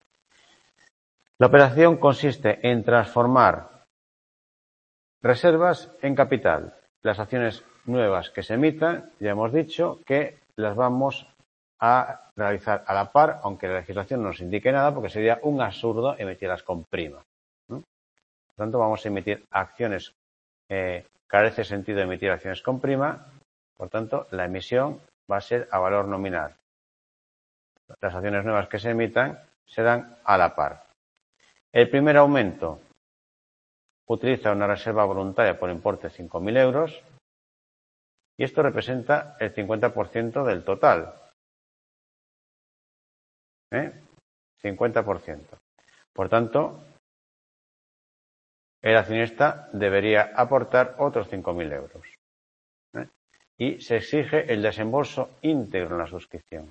La operación consiste en transformar reservas en capital. Las acciones nuevas que se emitan, ya hemos dicho que las vamos a realizar a la par, aunque la legislación no nos indique nada, porque sería un absurdo emitirlas con prima, ¿no? Por tanto, vamos a emitir acciones, eh, carece sentido emitir acciones con prima. Por tanto, la emisión va a ser a valor nominal. Las acciones nuevas que se emitan serán a la par. El primer aumento utiliza una reserva voluntaria por importe de cinco mil euros y esto representa el cincuenta por ciento del total. ¿Eh? cincuenta por ciento. Por tanto, el accionista debería aportar otros cinco mil euros. ¿Eh? Y se exige el desembolso íntegro en la suscripción.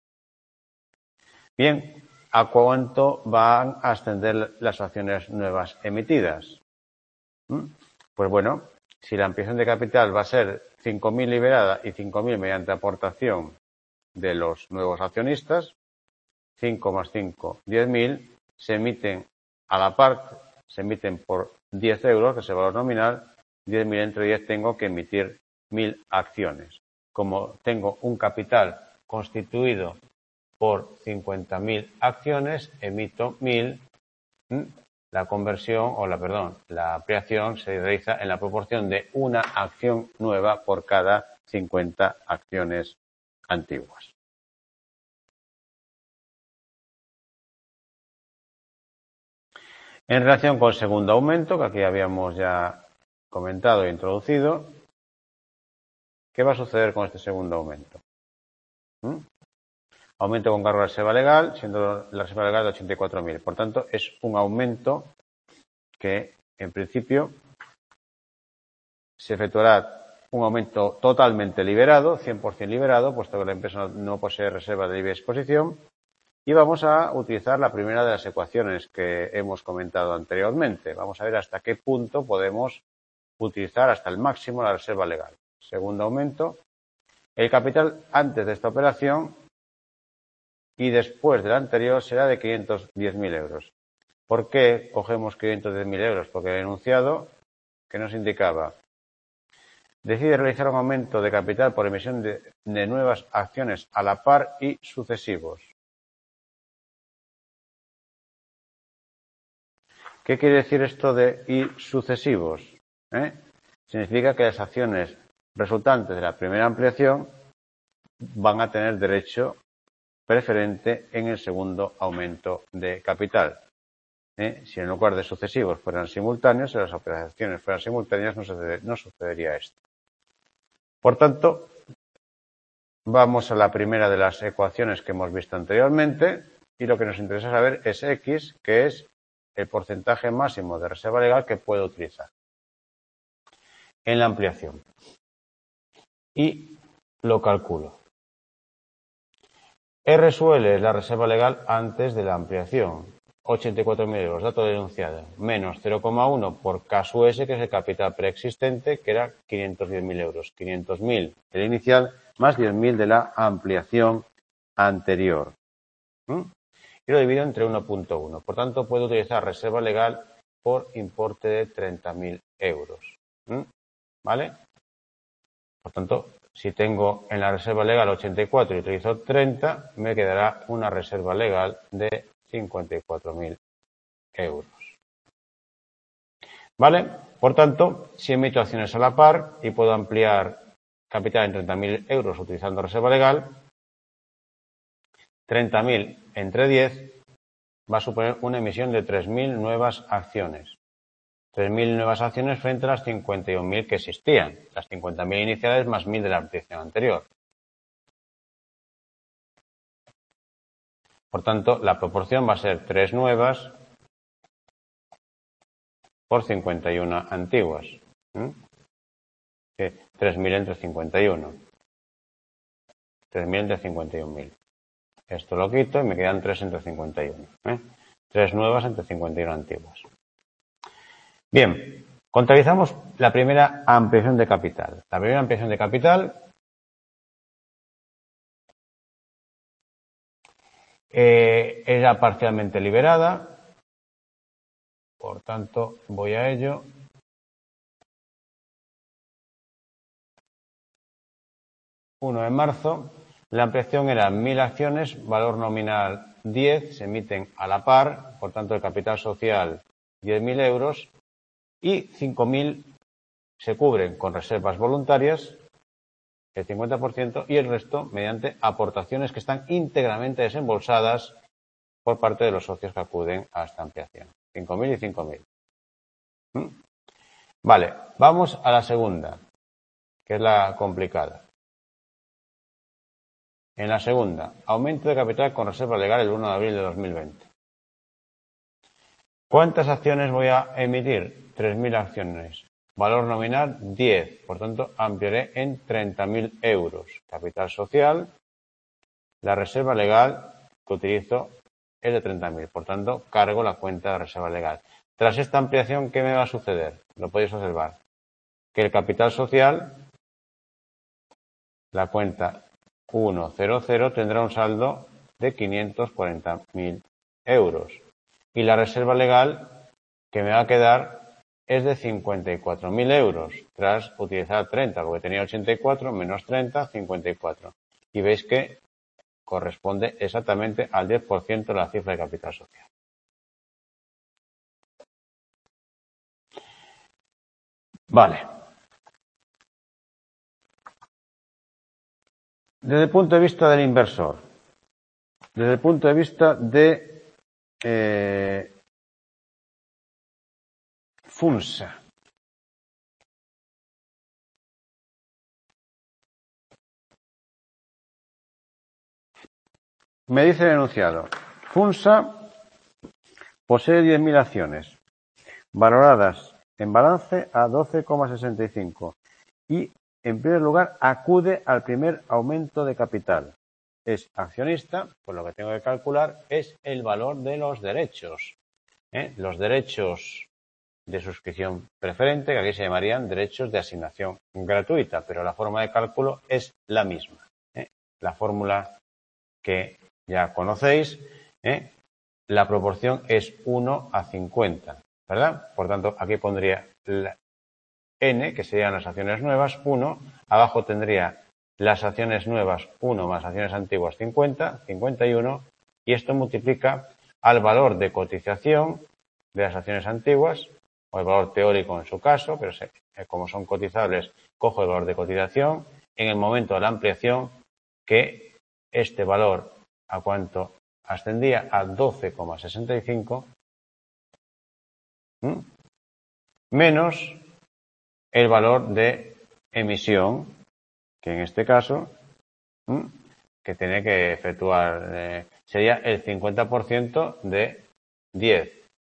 Bien, ¿a cuánto van a ascender las acciones nuevas emitidas? ¿Mm? Pues bueno, si la ampliación de capital va a ser cinco mil liberada y cinco mil mediante aportación de los nuevos accionistas, cinco más cinco, diez mil, se emiten a la par, se emiten por diez euros, que es el valor nominal, diez mil entre diez tengo que emitir mil acciones. Como tengo un capital constituido por cincuenta mil acciones, emito mil, la conversión, o la, perdón, la ampliación se realiza en la proporción de una acción nueva por cada cincuenta acciones antiguas. En relación con el segundo aumento, que aquí habíamos ya comentado e introducido, ¿qué va a suceder con este segundo aumento? ¿Mm? Aumento con cargo de reserva legal, siendo la reserva legal de ochenta y cuatro mil. Por tanto, es un aumento que, en principio, se efectuará un aumento totalmente liberado, cien por cien liberado, puesto que la empresa no posee reserva de libre disposición. Y vamos a utilizar la primera de las ecuaciones que hemos comentado anteriormente. Vamos a ver hasta qué punto podemos utilizar hasta el máximo la reserva legal. Segundo aumento, el capital antes de esta operación y después del anterior será de quinientos diez mil euros. ¿Por qué cogemos quinientos diez mil euros? Porque el enunciado que nos indicaba decide realizar un aumento de capital por emisión de, de nuevas acciones a la par y sucesivos. ¿Qué quiere decir esto de y sucesivos? ¿Eh? Significa que las acciones resultantes de la primera ampliación van a tener derecho preferente en el segundo aumento de capital. ¿Eh? Si en lugar de sucesivos fueran simultáneos, si las operaciones fueran simultáneas, no, suceder, no sucedería esto. Por tanto, vamos a la primera de las ecuaciones que hemos visto anteriormente y lo que nos interesa saber es X, que es el porcentaje máximo de reserva legal que puedo utilizar en la ampliación. Y lo calculo. R S U L es la reserva legal antes de la ampliación. ochenta y cuatro mil euros, dato del enunciado, menos cero coma uno por K S U S, que es el capital preexistente, que era quinientos diez mil euros. quinientos mil el inicial, más diez mil de la ampliación anterior. ¿Mm? Y lo divido entre uno punto uno. Por tanto, puedo utilizar reserva legal por importe de treinta mil euros. ¿Mm? ¿Vale? Por tanto, si tengo en la reserva legal ochenta y cuatro y utilizo treinta, me quedará una reserva legal de cincuenta y cuatro mil euros. ¿Vale? Por tanto, si emito acciones a la par y puedo ampliar capital en treinta mil euros utilizando reserva legal, treinta mil entre diez va a suponer una emisión de tres mil nuevas acciones. tres mil nuevas acciones frente a las cincuenta y un mil que existían. Las cincuenta mil iniciales más mil de la ampliación anterior. Por tanto, la proporción va a ser tres nuevas por cincuenta y uno antiguas. ¿Mm? tres mil entre cincuenta y uno. tres mil entre cincuenta y un mil. Esto lo quito y me quedan tres entre cincuenta y uno. ¿eh? tres nuevas entre cincuenta y uno antiguas. Bien, contabilizamos la primera ampliación de capital. La primera ampliación de capital eh, era parcialmente liberada, por tanto voy a ello. uno de marzo, la ampliación era mil acciones, valor nominal diez, se emiten a la par, por tanto el capital social diez mil euros y cinco mil se cubren con reservas voluntarias, el cincuenta por ciento, y el resto mediante aportaciones que están íntegramente desembolsadas por parte de los socios que acuden a esta ampliación. cinco mil y cinco mil. ¿Mm? Vale, vamos a la segunda, que es la complicada. En la segunda, aumento de capital con reserva legal el uno de abril de dos mil veinte. ¿Cuántas acciones voy a emitir? tres mil acciones. Valor nominal diez. Por tanto, ampliaré en treinta mil euros. Capital social. La reserva legal que utilizo es de treinta mil. Por tanto, cargo la cuenta de reserva legal. Tras esta ampliación, ¿qué me va a suceder? Lo podéis observar. Que el capital social, la cuenta ciento tendrá un saldo de quinientos cuarenta mil euros. Y la reserva legal que me va a quedar es de cincuenta y cuatro mil euros, tras utilizar treinta, porque tenía ochenta y cuatro, menos treinta, cincuenta y cuatro. Y veis que corresponde exactamente al diez por ciento de la cifra de capital social. Vale. Desde el punto de vista del inversor, desde el punto de vista de eh, FUNSA. Me dice el enunciado, FUNSA posee diez mil acciones, valoradas en balance a doce coma sesenta y cinco y, en primer lugar, acude al primer aumento de capital. Es accionista, pues lo que tengo que calcular es el valor de los derechos. ¿eh? Los derechos de suscripción preferente, que aquí se llamarían derechos de asignación gratuita, pero la forma de cálculo es la misma, ¿eh? La fórmula que ya conocéis, ¿eh? La proporción es uno a cincuenta, ¿verdad? Por tanto, aquí pondría la n, que serían las acciones nuevas, uno, abajo tendría las acciones nuevas uno más acciones antiguas cincuenta, cincuenta y uno, y esto multiplica al valor de cotización de las acciones antiguas, o el valor teórico en su caso, pero como son cotizables, cojo el valor de cotización en el momento de la ampliación, que este valor, ¿a cuánto ascendía? A doce coma sesenta y cinco, ¿m? Menos el valor de emisión, que en este caso, ¿m? que tiene que efectuar, eh, sería el cincuenta por ciento de diez.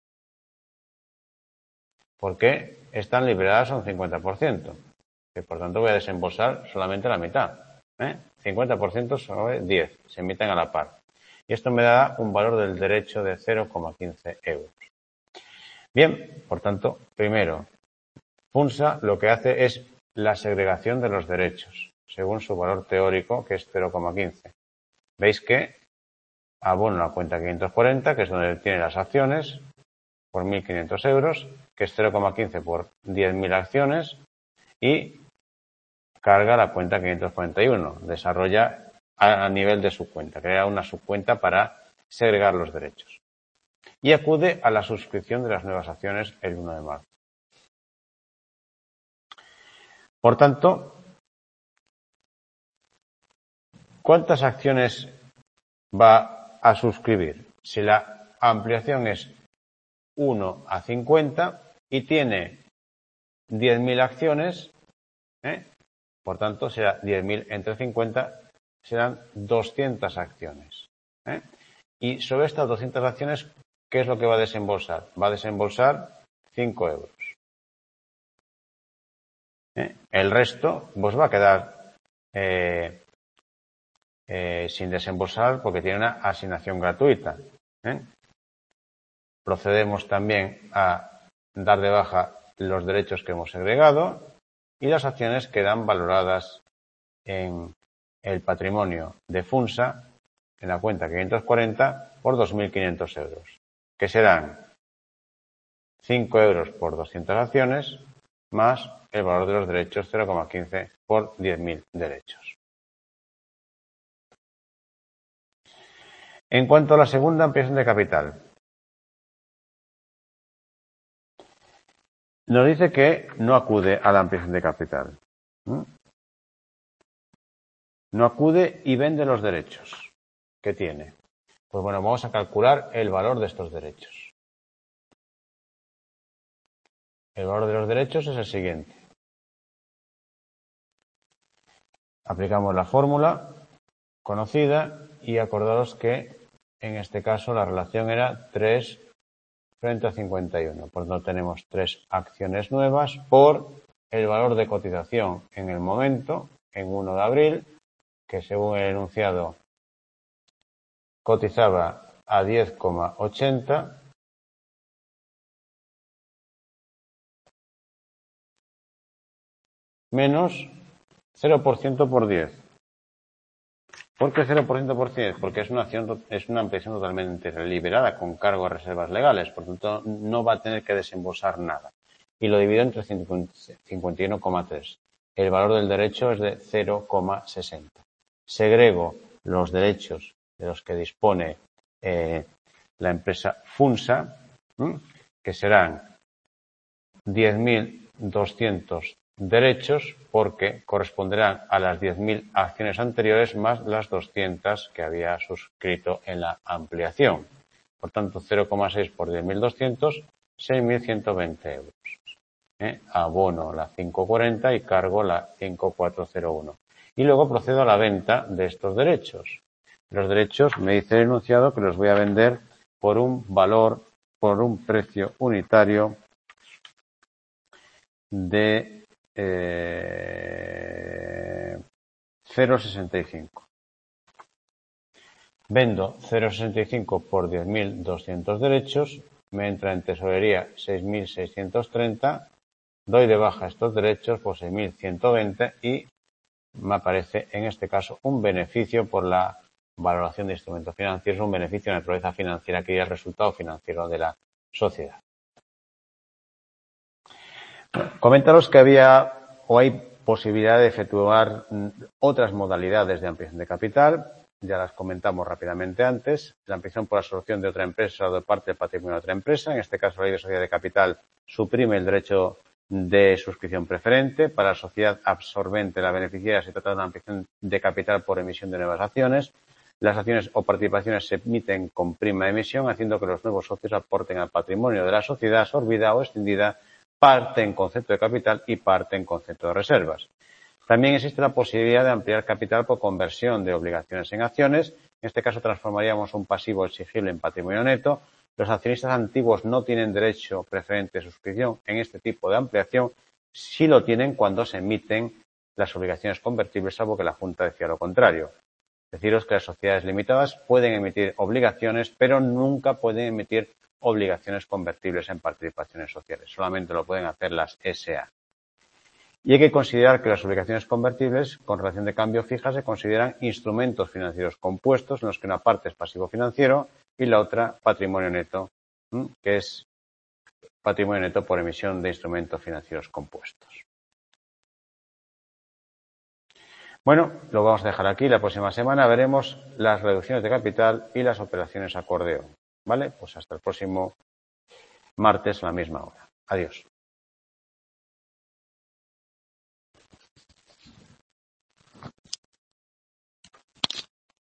Porque están liberadas a un cincuenta por ciento. Que por tanto voy a desembolsar solamente la mitad. ¿eh? cincuenta por ciento sobre diez. Se emiten a la par. Y esto me da un valor del derecho de cero coma quince euros. Bien, por tanto, primero, FUNSA lo que hace es la segregación de los derechos, según su valor teórico, que es cero coma quince. Veis que abono la cuenta quinientos cuarenta, que es donde tiene las acciones, por mil quinientos euros, que es cero coma quince por diez mil acciones, y carga la cuenta quinientos cuarenta y uno. Desarrolla a nivel de su cuenta, crea una subcuenta para segregar los derechos. Y acude a la suscripción de las nuevas acciones el uno de marzo. Por tanto, ¿cuántas acciones va a suscribir? Si la ampliación es uno a cincuenta y tiene diez mil acciones, ¿eh? Por tanto, será diez mil entre cincuenta, serán doscientas acciones. ¿eh? Y sobre estas doscientas acciones, ¿qué es lo que va a desembolsar? Va a desembolsar cinco euros. ¿eh? El resto, pues va a quedar eh, eh, sin desembolsar porque tiene una asignación gratuita. ¿eh? Procedemos también a dar de baja los derechos que hemos segregado y las acciones quedan valoradas en el patrimonio de FUNSA en la cuenta quinientos cuarenta por dos mil quinientos euros, que serán cinco euros por doscientas acciones más el valor de los derechos cero coma quince por diez mil derechos. En cuanto a la segunda ampliación de capital, nos dice que no acude a la ampliación de capital. ¿Mm? No acude y vende los derechos que tiene. Pues bueno, vamos a calcular el valor de estos derechos. El valor de los derechos es el siguiente. Aplicamos la fórmula conocida y acordaros que en este caso la relación era tres frente a cincuenta y uno. Por lo tanto tenemos tres acciones nuevas por el valor de cotización en el momento, en uno de abril, que según el enunciado cotizaba a diez coma ochenta, menos cero por ciento por diez. ¿Por qué cero por ciento por diez? Porque es una, acción, es una ampliación totalmente liberada con cargo a reservas legales, por lo tanto no va a tener que desembolsar nada. Y lo divido entre cincuenta y uno coma tres. El valor del derecho es de cero coma sesenta. Segrego los derechos de los que dispone eh, la empresa FUNSA, ¿m? que serán diez mil doscientos derechos porque corresponderán a las diez mil acciones anteriores más las doscientas que había suscrito en la ampliación. Por tanto, cero coma seis por diez mil doscientos, seis mil ciento veinte euros. ¿Eh? Abono la cinco cuarenta y cargo la cinco cuatro cero uno. Y luego procedo a la venta de estos derechos. Los derechos, me dice el enunciado que los voy a vender por un valor, por un precio unitario de eh, cero coma sesenta y cinco. Vendo cero coma sesenta y cinco por diez mil doscientos derechos me entra en tesorería seis mil seiscientos treinta, doy de baja estos derechos por seis mil ciento veinte y me aparece en este caso un beneficio por la valoración de instrumentos financieros, un beneficio de naturaleza financiera que es el resultado financiero de la sociedad. Comentaros que había o hay posibilidad de efectuar otras modalidades de ampliación de capital. Ya las comentamos rápidamente antes. La ampliación por absorción de otra empresa o de parte del patrimonio de otra empresa. En este caso, la ley de sociedad de capital suprime el derecho de suscripción preferente. Para la sociedad absorbente, la beneficiaria, se trata de una ampliación de capital por emisión de nuevas acciones. Las acciones o participaciones se emiten con prima de emisión, haciendo que los nuevos socios aporten al patrimonio de la sociedad absorbida o extendida parte en concepto de capital y parte en concepto de reservas. También existe la posibilidad de ampliar capital por conversión de obligaciones en acciones. En este caso transformaríamos un pasivo exigible en patrimonio neto. Los accionistas antiguos no tienen derecho preferente de suscripción en este tipo de ampliación. Sí lo tienen cuando se emiten las obligaciones convertibles, salvo que la Junta decida lo contrario. Deciros que las sociedades limitadas pueden emitir obligaciones, pero nunca pueden emitir obligaciones convertibles en participaciones sociales. Solamente lo pueden hacer las S A. Y hay que considerar que las obligaciones convertibles con relación de cambio fija se consideran instrumentos financieros compuestos en los que una parte es pasivo financiero y la otra patrimonio neto, que es patrimonio neto por emisión de instrumentos financieros compuestos. Bueno, lo vamos a dejar aquí. La próxima semana veremos las reducciones de capital y las operaciones acordeo. ¿Vale? Pues hasta el próximo martes a la misma hora. Adiós.